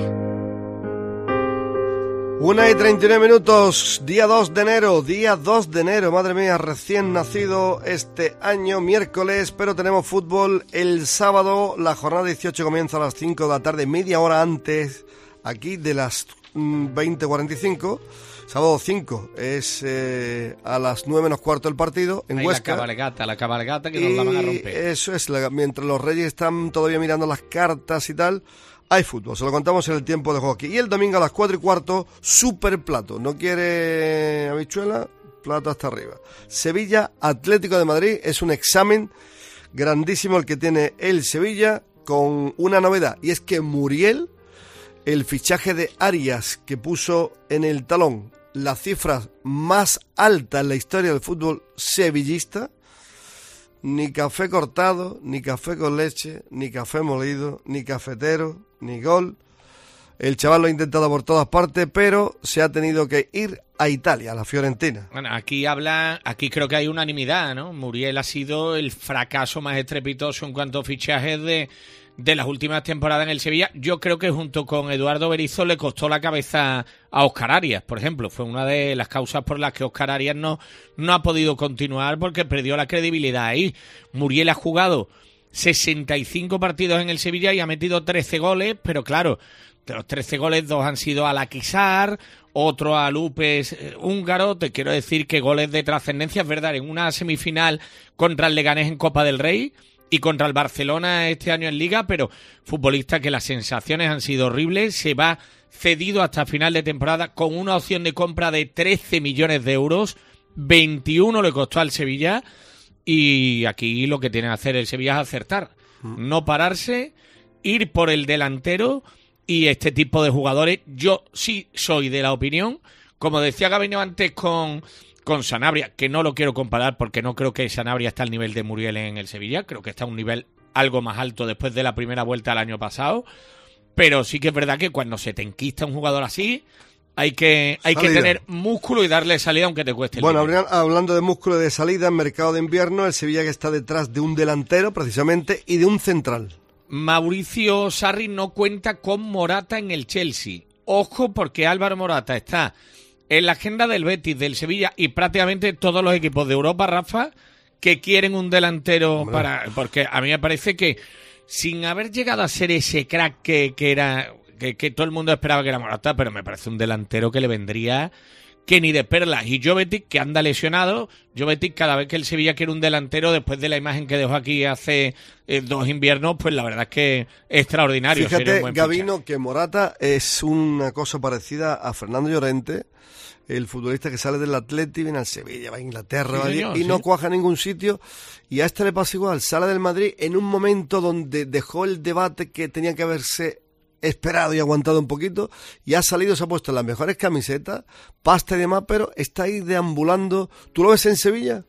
Una y treinta y nueve minutos, día dos de enero, día dos de enero, madre mía, recién nacido este año, miércoles, pero tenemos fútbol el sábado, la jornada dieciocho comienza a las cinco de la tarde, media hora antes, aquí de las veinte cuarenta y cinco, sábado cinco, es eh, a las nueve menos cuarto el partido, en Ahí Huesca. La cabalgata, la cabalgata que nos la van a romper. Eso es, la, mientras los Reyes están todavía mirando las cartas y tal... Hay fútbol, se lo contamos en el tiempo de juego aquí. Y el domingo a las cuatro y cuarto, super plato. ¿No quiere habichuela? Plato hasta arriba. Sevilla, Atlético de Madrid, es un examen grandísimo el que tiene el Sevilla con una novedad. Y es que Muriel, el fichaje de Arias que puso en el talón la cifra más alta en la historia del fútbol sevillista, ni café cortado, ni café con leche, ni café molido, ni cafetero, ni gol. El chaval lo ha intentado por todas partes, pero se ha tenido que ir a Italia, a la Fiorentina. Bueno, aquí habla, aquí creo que hay unanimidad, ¿no? Muriel ha sido el fracaso más estrepitoso en cuanto a fichajes de, de las últimas temporadas en el Sevilla. Yo creo que junto con Eduardo Berizzo le costó la cabeza a Óscar Arias, por ejemplo. Fue una de las causas por las que Óscar Arias no, no ha podido continuar porque perdió la credibilidad ahí. Muriel ha jugado sesenta y cinco partidos en el Sevilla y ha metido trece goles, pero claro, de los trece goles, dos han sido a Laquisar, otro a Lupes eh, húngaro. Te quiero decir que goles de trascendencia, es verdad, en una semifinal contra el Leganés en Copa del Rey, y contra el Barcelona este año en Liga, pero futbolista que las sensaciones han sido horribles, se va cedido hasta final de temporada con una opción de compra de trece millones de euros, veintiuno le costó al Sevilla, y aquí lo que tiene que hacer el Sevilla es acertar, no pararse, ir por el delantero, y este tipo de jugadores, yo sí soy de la opinión, como decía Gabino antes con, con Sanabria, que no lo quiero comparar porque no creo que Sanabria está al nivel de Muriel en el Sevilla, creo que está a un nivel algo más alto después de la primera vuelta del año pasado, pero sí que es verdad que cuando se te enquista un jugador así, hay que hay que tener músculo y darle salida aunque te cueste el Bueno, dinero. hablando de músculo y de salida, en mercado de invierno, el Sevilla que está detrás de un delantero, precisamente, y de un central. Mauricio Sarri no cuenta con Morata en el Chelsea. Ojo, porque Álvaro Morata está en la agenda del Betis, del Sevilla y prácticamente todos los equipos de Europa, Rafa, que quieren un delantero. Hombre. para Porque a mí me parece que sin haber llegado a ser ese crack que, que era que, que todo el mundo esperaba que era Morata, pero me parece un delantero que le vendría que ni de perlas. Y Jovetic, que anda lesionado, Jovetic cada vez que el Sevilla quiere un delantero, después de la imagen que dejó aquí hace eh, dos inviernos, pues la verdad es que es extraordinario. Fíjate, Gabino, fichaje. Que Morata es una cosa parecida a Fernando Llorente, el futbolista que sale del Atleti, viene al Sevilla, va a Inglaterra, sí, va señor, y sí. no cuaja en ningún sitio, y a este le pasa igual, sale del Madrid en un momento donde dejó el debate que tenía que haberse esperado y aguantado un poquito, y ha salido, se ha puesto en las mejores camisetas, pasta y demás, pero está ahí deambulando. ¿Tú lo ves en Sevilla?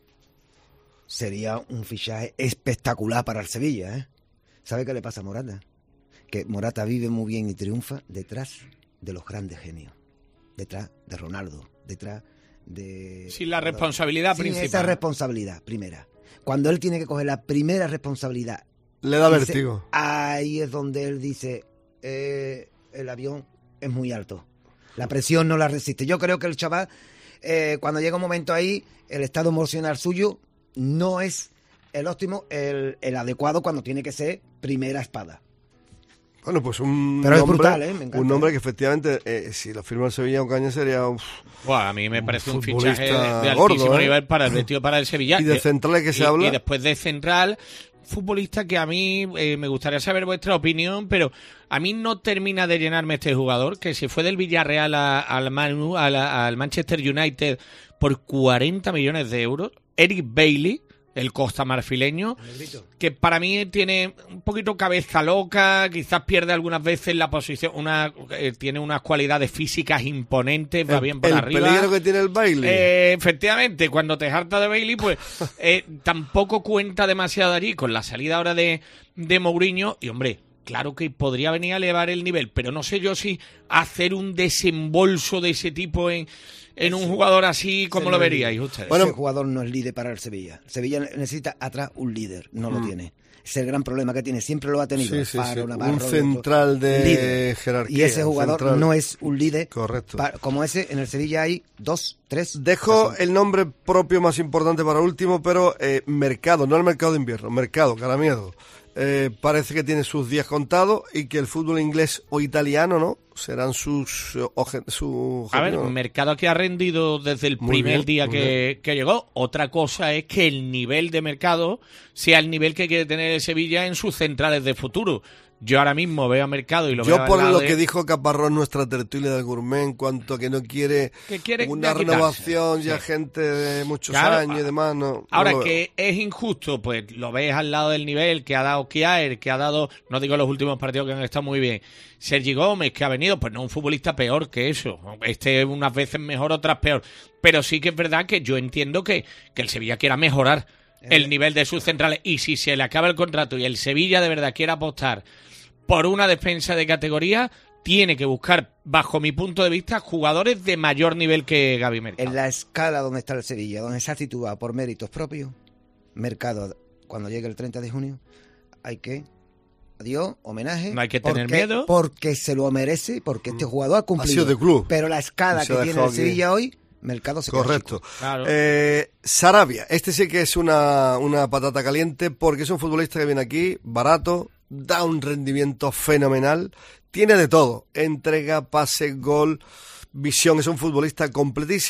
Sería un fichaje espectacular para el Sevilla, ¿eh? ¿Sabe qué le pasa a Morata? Que Morata vive muy bien y triunfa detrás de los grandes genios, detrás de Ronaldo, detrás de... Sin la responsabilidad sin principal. Esa responsabilidad, primera. Cuando él tiene que coger la primera responsabilidad... Le da vértigo. Ahí es donde él dice... Eh, el avión es muy alto, la presión no la resiste. Yo creo que el chaval, eh, cuando llega un momento ahí, el estado emocional suyo no es el óptimo, el, el adecuado cuando tiene que ser primera espada. Bueno, pues un Pero nombre, es brutal, ¿eh? Me encanta. Un nombre que efectivamente, eh, si lo firma el Sevilla Ocaña sería... Uf, bueno, a mí me parece un, un fichaje de, de altísimo gordo, ¿eh? nivel para el Betis, para el Sevilla. Y de central que y, se habla. Y después de central... futbolista que a mí eh, me gustaría saber vuestra opinión, pero a mí no termina de llenarme este jugador, que se fue del Villarreal a, al, Manu, a la, al Manchester United por cuarenta millones de euros. Eric Bailey, el costamarfileño, que para mí tiene un poquito cabeza loca, quizás pierde algunas veces la posición, una eh, tiene unas cualidades físicas imponentes, va el, bien por el arriba. El peligro que tiene el Bailey. Eh, efectivamente, cuando te harta de Bailey, pues eh, tampoco cuenta demasiado allí con la salida ahora de, de Mourinho, y hombre, claro que podría venir a elevar el nivel, pero no sé yo si hacer un desembolso de ese tipo en... En un jugador así, ¿cómo lo veríais ustedes? Bueno, ese jugador no es líder para el Sevilla. El Sevilla necesita atrás un líder, no mm. lo tiene. Es el gran problema que tiene, siempre lo ha tenido. Sí, sí, Faro, sí. Navarro, un central de líder. jerarquía. Y ese jugador central. no es un líder. Correcto. Pa- como ese, en el Sevilla hay dos, tres. Dejo personas. el nombre propio más importante para último, pero eh, mercado, no el mercado de invierno, mercado, cara miedo. Eh, parece que tiene sus días contados y que el fútbol inglés o italiano, ¿no? Serán sus... Uh, oje, su, a ver, ¿no? un mercado que ha rendido desde el Muy primer bien, día muy que, que llegó. Otra cosa es que el nivel de mercado sea el nivel que quiere tener el Sevilla en sus centrales de futuro. Yo ahora mismo veo a Mercado y lo Yo veo por al lado lo de... que dijo Caparrós en nuestra tertulia del Gourmet en cuanto a que no quiere, que quiere una renovación ya sí. gente de muchos claro, años y demás. No, ahora no que es injusto, pues lo ves al lado del nivel que ha dado Kiaer, que ha dado, no digo los últimos partidos que han estado muy bien, Sergi Gómez, que ha venido, pues no un futbolista peor que eso. Este unas veces mejor, otras peor. Pero sí que es verdad que yo entiendo que, que el Sevilla quiera mejorar el nivel de sus centrales. Y si se le acaba el contrato y el Sevilla de verdad quiere apostar por una defensa de categoría, tiene que buscar, bajo mi punto de vista, jugadores de mayor nivel que Gaby Mercado. En la escala donde está el Sevilla, donde se ha situado por méritos propios, Mercado, cuando llegue el treinta de junio, hay que, adiós, homenaje. No hay que porque, tener miedo. Porque se lo merece, porque este jugador ha cumplido. Ha sido de club. Pero la escala que tiene el Sevilla hoy, Mercado se Correcto. queda chico. Claro. Eh, Sarabia, este sí que es una, una patata caliente porque es un futbolista que viene aquí, barato, da un rendimiento fenomenal, tiene de todo, entrega, pase, gol, visión, es un futbolista completísimo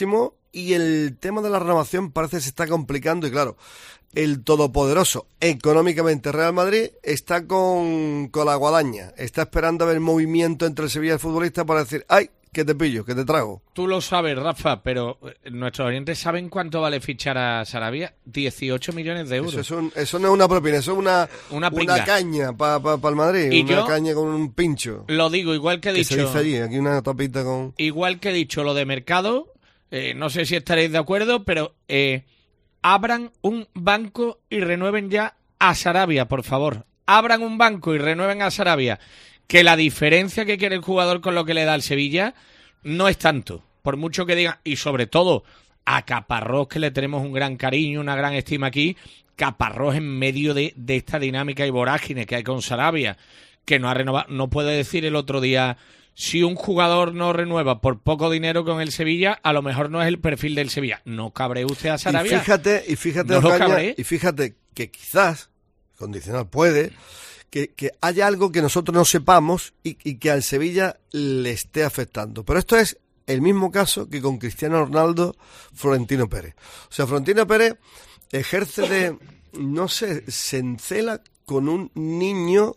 y el tema de la renovación parece que se está complicando y claro, el todopoderoso económicamente Real Madrid está con, con la guadaña, está esperando a ver movimiento entre el Sevilla y el futbolista para decir, ¡ay! Que te pillo, que te trago. Tú lo sabes, Rafa, pero nuestros oyentes saben cuánto vale fichar a Sarabia. dieciocho millones de euros. Eso, es un, eso no es una propina, eso es una, una, una caña para pa, pa el Madrid. ¿Y una yo? Caña con un pincho. Lo digo, igual que he que dicho. se dice allí, aquí una tapita con... Igual que he dicho lo de mercado, eh, no sé si estaréis de acuerdo, pero eh, abran un banco y renueven ya a Sarabia, por favor. Abran un banco y renueven a Sarabia. Que la diferencia que quiere el jugador con lo que le da el Sevilla no es tanto, por mucho que digan, y sobre todo a Caparrós, que le tenemos un gran cariño, una gran estima aquí, Caparrós en medio de, de esta dinámica y vorágine que hay con Sarabia, que no ha renovado, no puede decir el otro día, si un jugador no renueva por poco dinero con el Sevilla, a lo mejor no es el perfil del Sevilla. No cabre usted a Sarabia. Y fíjate, y fíjate, no Ocaña, y fíjate que quizás, condicional puede... Que, que haya algo que nosotros no sepamos y, y que al Sevilla le esté afectando. Pero esto es el mismo caso que con Cristiano Ronaldo, Florentino Pérez. O sea, Florentino Pérez ejerce de, no sé, se encela con un niño,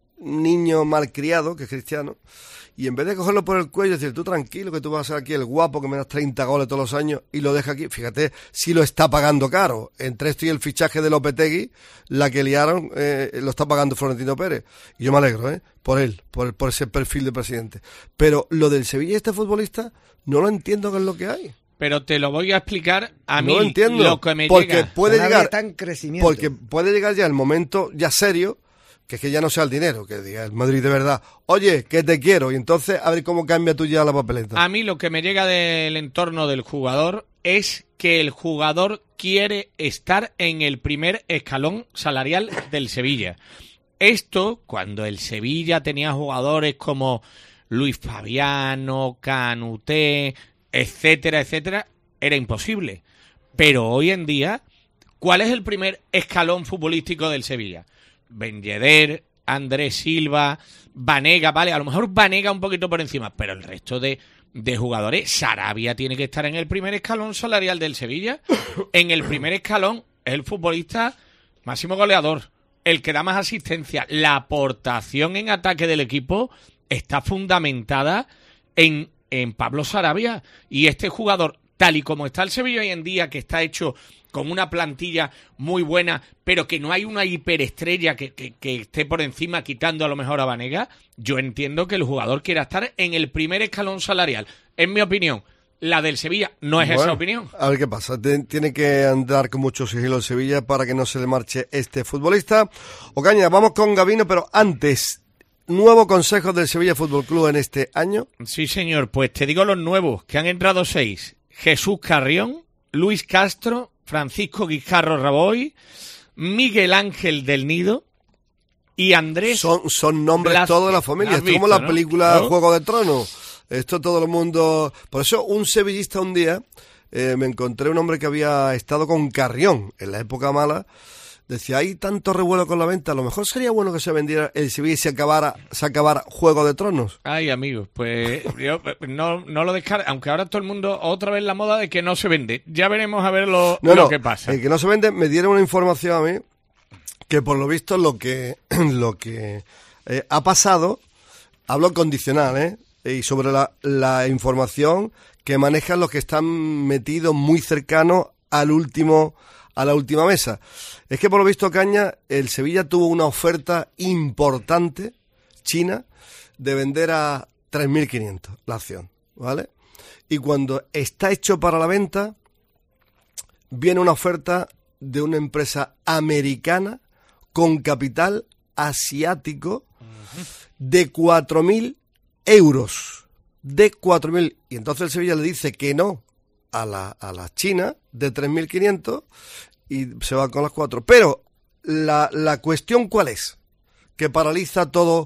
niño malcriado, que es Cristiano, y en vez de cogerlo por el cuello y decir, tú tranquilo, que tú vas a ser aquí el guapo que me das treinta goles todos los años, y lo deja aquí, fíjate si lo está pagando caro. Entre esto y el fichaje de Lopetegui, la que liaron, eh, lo está pagando Florentino Pérez. Y yo me alegro, ¿eh? Por él, por, por ese perfil de presidente. Pero lo del Sevilla y este futbolista, no lo entiendo qué es lo que hay. Pero te lo voy a explicar a no mí, lo entiendo, lo que me porque llega. puede llegar, tan crecimiento. porque puede llegar ya el momento ya serio, que es que ya no sea el dinero, que diga el Madrid de verdad, oye, que te quiero, y entonces a ver cómo cambia tú ya la papeleta. A mí lo que me llega del entorno del jugador es que el jugador quiere estar en el primer escalón salarial del Sevilla. Esto, cuando el Sevilla tenía jugadores como Luis Fabiano, Canuté, etcétera, etcétera, era imposible. Pero hoy en día, ¿cuál es el primer escalón futbolístico del Sevilla? Ben Yedder, Andrés Silva, Banega, vale, a lo mejor Banega un poquito por encima, pero el resto de, de jugadores, Sarabia tiene que estar en el primer escalón salarial del Sevilla. En el primer escalón es el futbolista máximo goleador, el que da más asistencia. La aportación en ataque del equipo está fundamentada en, en Pablo Sarabia, y este jugador, tal y como está el Sevilla hoy en día, que está hecho con una plantilla muy buena, pero que no hay una hiperestrella que, que, que esté por encima quitando a lo mejor a Banega, yo entiendo que el jugador quiera estar en el primer escalón salarial. En mi opinión, la del Sevilla no es bueno, esa opinión. A ver qué pasa. Tiene que andar con mucho sigilo el Sevilla para que no se le marche este futbolista. Ocaña, vamos con Gabino, pero antes, ¿nuevo consejo del Sevilla Fútbol Club en este año? Sí, señor. Pues te digo los nuevos, que han entrado seis. Jesús Carrión, Luis Castro, Francisco Guijarro Raboy, Miguel Ángel del Nido y Andrés... Son, son nombres Blas... todos de la familia. Esto es como la ¿no? película ¿no? Juego de Tronos. Esto todo el mundo... Por eso un sevillista un día, eh, me encontré un hombre que había estado con Carrión en la época mala. Decía, hay tanto revuelo con la venta, a lo mejor sería bueno que se vendiera el Sevilla y se acabara, se acabara Juego de Tronos. Ay, amigos, pues yo no, no lo descarto, aunque ahora todo el mundo, otra vez la moda de que no se vende. Ya veremos a ver lo, no, lo no, que pasa. El que no se vende, me dieron una información a mí, que por lo visto lo que, lo que eh, ha pasado, hablo condicional, ¿eh? Y sobre la, la información que manejan los que están metidos muy cercanos al último... a la última mesa. Es que por lo visto, Caña, el Sevilla tuvo una oferta importante, china, de vender a tres mil quinientos la acción, ¿vale? Y cuando está hecho para la venta, viene una oferta de una empresa americana con capital asiático de cuatro mil euros. De cuatro mil. Y entonces el Sevilla le dice que no a la, a la China de tres mil quinientos y se va con las cuatro. Pero la, la cuestión ¿cuál es? Que paraliza todo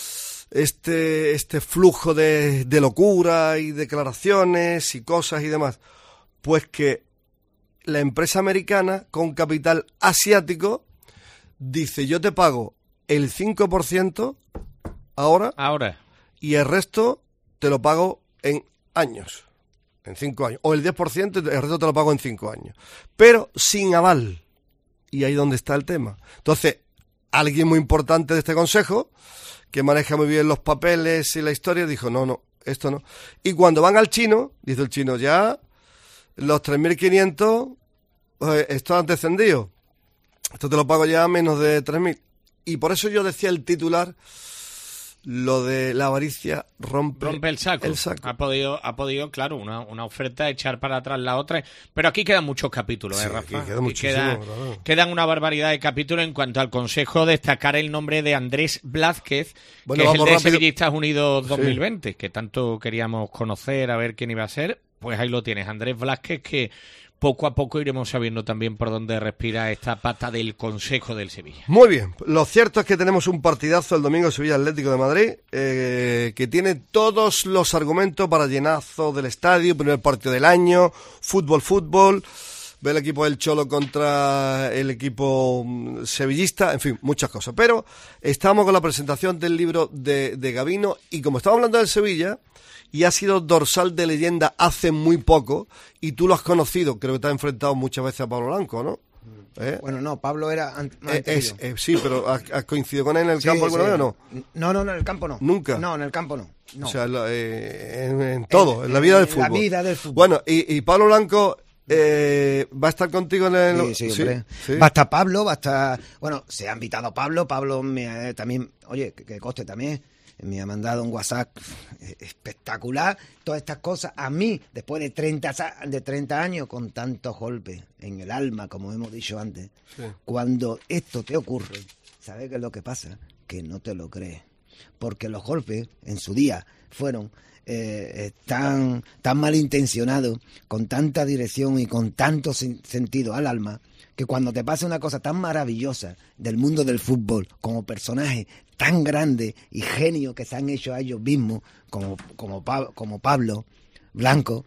este, este flujo de, de locura y declaraciones y cosas y demás. Pues que la empresa americana con capital asiático dice, yo te pago el cinco por ciento ahora, ahora. Y el resto te lo pago en años. en cinco años. O el diez por ciento, el resto te lo pago en cinco años. Pero sin aval. Y ahí donde está el tema. Entonces, alguien muy importante de este consejo, que maneja muy bien los papeles y la historia, dijo, no, no, esto no. Y cuando van al chino, dice el chino, ya los tres mil quinientos, eh, esto han descendido. Esto te lo pago ya a menos de tres mil. Y por eso yo decía el titular, lo de la avaricia rompe, rompe el saco. el saco. Ha podido, ha podido, claro, una, una oferta echar para atrás la otra. Pero aquí quedan muchos capítulos, Sí, ¿eh, Rafa? aquí queda Aquí muchísimo, quedan, claro. quedan una barbaridad de capítulos. En cuanto al consejo, destacar el nombre de Andrés Blázquez, Bueno, que es el vamos de rápido. Sevillistas Unidos dos mil Sí. veinte, que tanto queríamos conocer, a ver quién iba a ser. Pues ahí lo tienes, Andrés Blázquez, que poco a poco iremos sabiendo también por dónde respira esta pata del Consejo del Sevilla. Muy bien, lo cierto es que tenemos un partidazo el domingo Sevilla Atlético de Madrid, eh, que tiene todos los argumentos para llenazo del estadio, primer partido del año, fútbol, fútbol, ve el equipo del Cholo contra el equipo mm, sevillista, en fin, muchas cosas. Pero estamos con la presentación del libro de, de Gabino, y como estamos hablando del Sevilla, y ha sido dorsal de leyenda hace muy poco, y tú lo has conocido, creo que te has enfrentado muchas veces a Pablo Blanco, ¿no? ¿Eh? Bueno, no, Pablo era an- más Eh, antes que es- yo. eh, sí, pero ¿has, has coincidido con él en el Sí, campo alguna sí. vez o no? No, no, no, en el campo no. ¿Nunca? No, en el campo no. no. O sea, lo- eh, en, en todo, en, en la vida del en fútbol. la vida del fútbol. Bueno, y, y Pablo Blanco eh, va a estar contigo en el... Sí, sí, hombre. sí. Va a estar Pablo, va a estar... Bueno, se ha invitado a Pablo, Pablo me ha- también... Oye, que, que coste también, me ha mandado un WhatsApp espectacular, todas estas cosas. A mí, después de treinta, sa- de treinta años, con tantos golpes en el alma, como hemos dicho antes, Sí. cuando esto te ocurre, ¿sabes qué es lo que pasa? Que no te lo crees. Porque los golpes, en su día, fueron... Eh, tan, tan malintencionados, con tanta dirección y con tanto sen- sentido al alma, que cuando te pasa una cosa tan maravillosa del mundo del fútbol, como personajes tan grandes y genios que se han hecho a ellos mismos, como, como, Pa- como Pablo Blanco,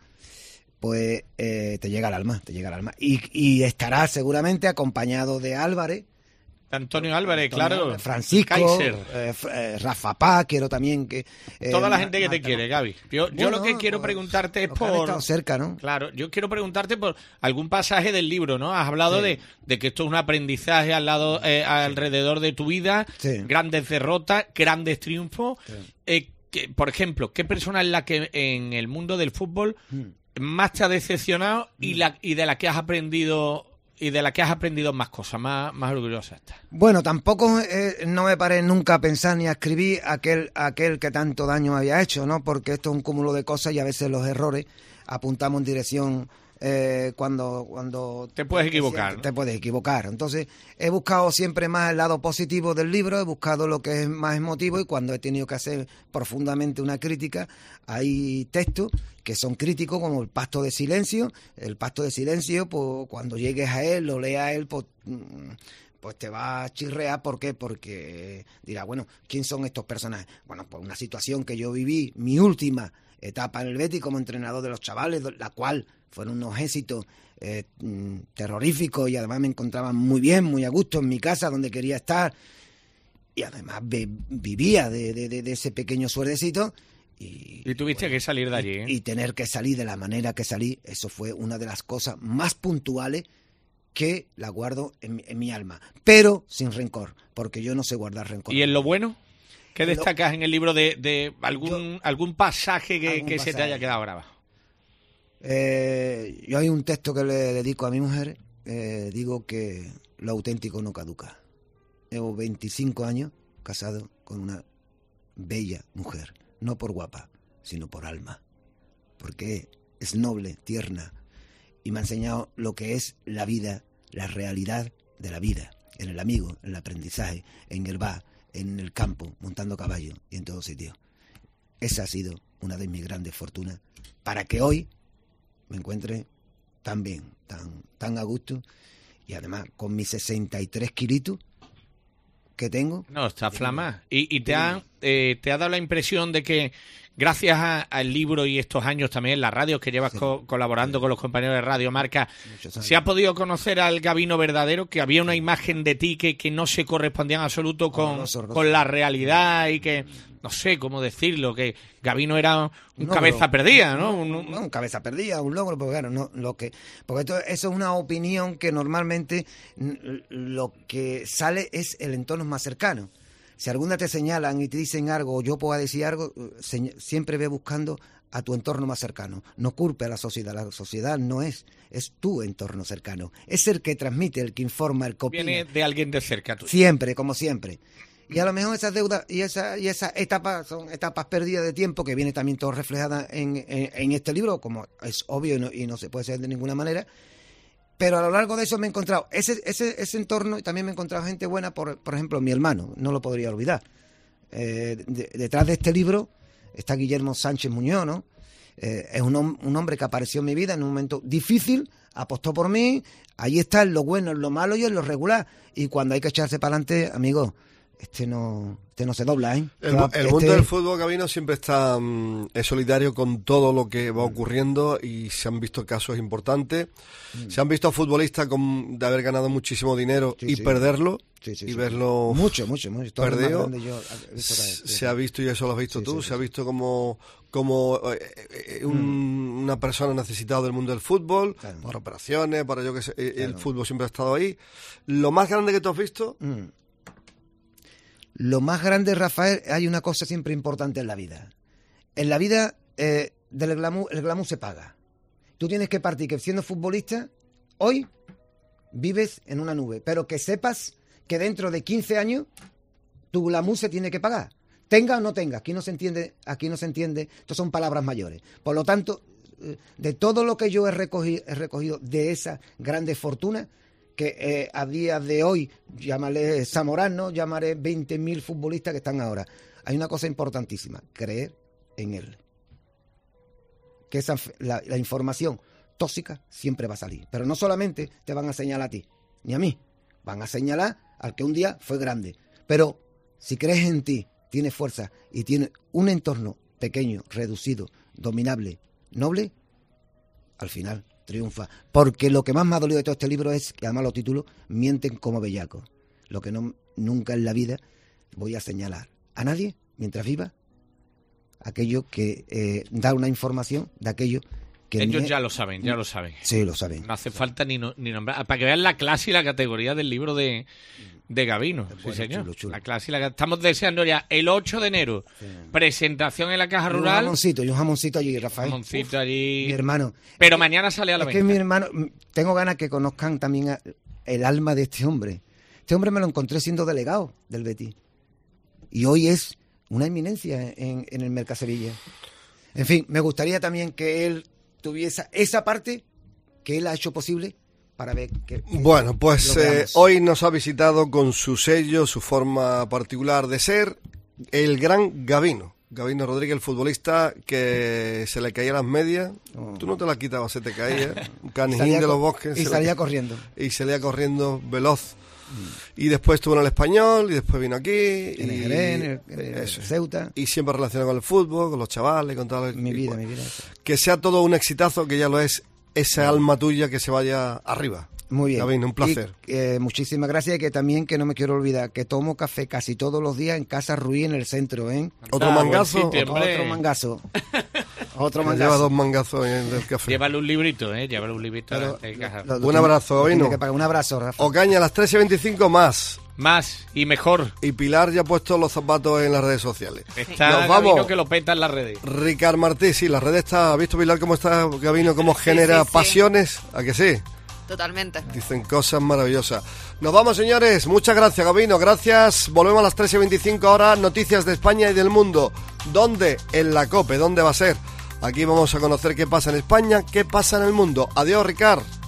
pues eh, te llega al alma, te llega al alma. Y, y estará seguramente acompañado de Álvarez, Antonio Álvarez, Antonio claro. Álvarez, Francisco, Kaiser. eh, F- eh, Rafa Paz, quiero también que... eh, Toda la Ma- gente que te Marta- quiere, Gaby. Yo, yo Bueno, lo que quiero pues, preguntarte es los que han por... estado cerca, ¿no? Claro, yo quiero preguntarte por algún pasaje del libro, ¿no? Has hablado Sí. de, de que esto es un aprendizaje al lado, eh, alrededor de tu vida, Sí. grandes derrotas, grandes triunfos. Sí. Eh, que, por ejemplo, ¿qué persona es la que en el mundo del fútbol Mm. más te ha decepcionado y, la, y de la que has aprendido y de la que has aprendido más cosas, más, más orgullosa estás? Bueno, tampoco eh, no me paré nunca a pensar ni a escribir aquel, aquel que tanto daño había hecho, ¿no? Porque esto es un cúmulo de cosas y a veces los errores apuntamos en dirección eh, cuando, cuando... Te puedes equivocar, ¿no? Te puedes equivocar. Entonces, he buscado siempre más el lado positivo del libro, he buscado lo que es más emotivo, y cuando he tenido que hacer profundamente una crítica, hay textos que son críticos, como el Pacto de Silencio. El Pacto de Silencio, pues cuando llegues a él, lo leas a él, pues... mm, pues te va a chirrear. ¿Por qué? Porque dirá, bueno, ¿quién son estos personajes? Bueno, pues una situación que yo viví, mi última etapa en el Betis como entrenador de los chavales, la cual fueron unos éxitos eh, mm, terroríficos, y además me encontraba muy bien, muy a gusto en mi casa, donde quería estar, y además be- vivía de, de- de- de ese pequeño suerdecito. Y, Y tuviste que salir de allí, ¿eh? y tener que salir de la manera que salí, eso fue una de las cosas más puntuales que la guardo en, mi- en mi alma, pero sin rencor, porque yo no sé guardar rencor. ¿Y en lo bueno? ¿Qué En lo- destacas en el libro de, de algún, algún pasaje que, algún que se te pasaje. haya quedado grabado? Eh, yo hay un texto que le dedico a mi mujer, eh, digo que lo auténtico no caduca. Llevo veinticinco años casado con una bella mujer, no por guapa, sino por alma, porque es noble, tierna, y me ha enseñado lo que es la vida, la realidad de la vida, en el amigo, en el aprendizaje, en el bar, en el campo, montando caballo y en todos sitios. Esa ha sido una de mis grandes fortunas, para que hoy me encuentre tan bien, tan, tan a gusto, y además con mis sesenta y tres kilitos que tengo. No, está flama. ¿Y, y te, ha, eh, te ha dado la impresión de que, gracias a- al libro y estos años también en la radio que llevas Sí. co- colaborando con los compañeros de Radio Marca, Muchos años. se ha podido conocer al Gabino verdadero, que había una imagen de ti que, que no se correspondía en absoluto con, Horroroso, horroroso. con la realidad y que, no sé cómo decirlo, que Gabino era un Un cabeza logro. perdida, ¿no? Un- un- No, un cabeza perdida, un logro, porque claro, no, lo que, porque esto, eso es una opinión que normalmente n- lo que sale es el entorno más cercano. Si alguna te señalan y te dicen algo, o yo pueda decir algo, señ- siempre ve buscando a tu entorno más cercano. No culpe a la sociedad, la sociedad no es, es tu entorno cercano. Es el que transmite, el que informa, el que opina. Viene de alguien de cerca tuyo. Siempre, como siempre. Y a lo mejor esas deudas y esas y esas etapas son etapas perdidas de tiempo que viene también todo reflejada en, en, en este libro, como es obvio y no, y no se puede ser de ninguna manera. Pero a lo largo de eso me he encontrado ese, ese, ese entorno y también me he encontrado gente buena, por, por ejemplo, mi hermano, no lo podría olvidar. Eh, de- detrás de este libro está Guillermo Sánchez Muñoz, ¿no? Eh, es un, hom- un hombre que apareció en mi vida en un momento difícil, apostó por mí, ahí está en lo bueno, en lo malo y en lo regular. Y cuando hay que echarse para adelante, amigo, este no, este no se dobla, ¿eh? El, Claro, el este- mundo del fútbol, Gabino, siempre está mm, es solidario con todo lo que va ocurriendo y se han visto casos importantes. Se han visto futbolistas con, de haber ganado muchísimo dinero Sí, y sí. perderlo Sí, sí, y sí. verlo Mucho, mucho, mucho. Todo lo más perdido. grande yo he visto caer, sí, Se sí. ha visto, y eso lo has visto Sí, tú, sí, se ha sí. visto como, como eh, eh, un- una persona necesitada del mundo del fútbol, Claro. por operaciones, para yo que sé, eh, el Claro. fútbol siempre ha estado ahí. Lo más grande que tú has visto, Mm. Lo más grande, Rafael, hay una cosa siempre importante en la vida. En la vida eh, del glamour, el glamour se paga. Tú tienes que partir que siendo futbolista, hoy vives en una nube, pero que sepas que dentro de quince años tu glamour se tiene que pagar. Tenga o no tenga, aquí no se entiende, aquí no se entiende, esto son palabras mayores. Por lo tanto, eh, de todo lo que yo he recogido, he recogido de esa grande fortuna, que eh, a día de hoy, llámale Zamorano, llamaré veinte mil futbolistas que están ahora. Hay una cosa importantísima, creer en él. Que esa, la, la información tóxica siempre va a salir. Pero no solamente te van a señalar a ti, ni a mí. Van a señalar al que un día fue grande. Pero si crees en ti, tienes fuerza y tienes un entorno pequeño, reducido, dominable, noble, al final triunfa. Porque lo que más me ha dolido de todo este libro es que además los títulos mienten como bellacos. Lo que no nunca en la vida voy a señalar a nadie, mientras viva, aquello que eh, da una información de aquello que... Ellos ni- ya lo saben, ya lo saben. Sí, lo saben. No hace falta ni, no- ni nombrar. Para que vean la clase y la categoría del libro de, de Gabino. Sí, Bueno, señor. chulo, chulo. La clase y la Estamos deseando ya el ocho de enero. Presentación en la Caja Y un Rural. jamoncito, y un jamoncito allí, Rafael. Jamoncito Uf, allí. mi hermano. Pero mañana sale a la Es que venta. mi hermano, mm, tengo ganas que conozcan también a- el alma de este hombre. Este hombre me lo encontré siendo delegado del Betis. Y hoy es una eminencia en, en el Merca Sevilla. En fin, me gustaría también que él tuviese esa parte que él ha hecho posible para ver que... que bueno, pues lo eh, veamos. hoy nos ha visitado con su sello, su forma particular de ser, el gran Gabino. Gabino Rodríguez, el futbolista que se le caían las medias. Oh. Tú no te las quitabas, se te caía. Un canijín Salía de los co- bosques. Y se le salía ca- corriendo. y salía corriendo veloz. Y después estuvo en el Español, y después vino aquí. En el y, Jerez, en el, en el eso. Ceuta. Y siempre relacionado con el fútbol, con los chavales, con todo. Mi y vida, bueno, mi vida. que sea todo un exitazo, que ya lo es, esa alma tuya que se vaya arriba. Muy bien. Gabino, un placer. Y, eh, muchísimas gracias y que también, que no me quiero olvidar, que tomo café casi todos los días en Casa Ruiz, en el centro, ¿eh? Otro Ah, buen mangazo. sitio, Otro- hombre. Otro mangazo. Otro Me mangazo. lleva dos mangazos en el café. Llévale un librito, ¿eh? Llévale un librito Pero de caja. lo- lo Un tiene- abrazo, lo tiene Gabino. que pagar. Un abrazo, Rafa. Ocaña a las tres y veinticinco más. Más y mejor. Y Pilar ya ha puesto los zapatos en las redes sociales. Está Nos vamos. Gabino que lo peta en las redes. Ricard Martí, sí, las redes está. ¿Has visto, Pilar, cómo está Gabino, cómo genera sí, sí. pasiones? ¿A que sí? Totalmente. Dicen cosas maravillosas. Nos vamos, señores. Muchas gracias, Gabino. Gracias. Volvemos a las tres y veinticinco ahora. Noticias de España y del mundo. ¿Dónde? En la COPE. ¿Dónde va a ser? Aquí vamos a conocer qué pasa en España, qué pasa en el mundo. Adiós, Ricard.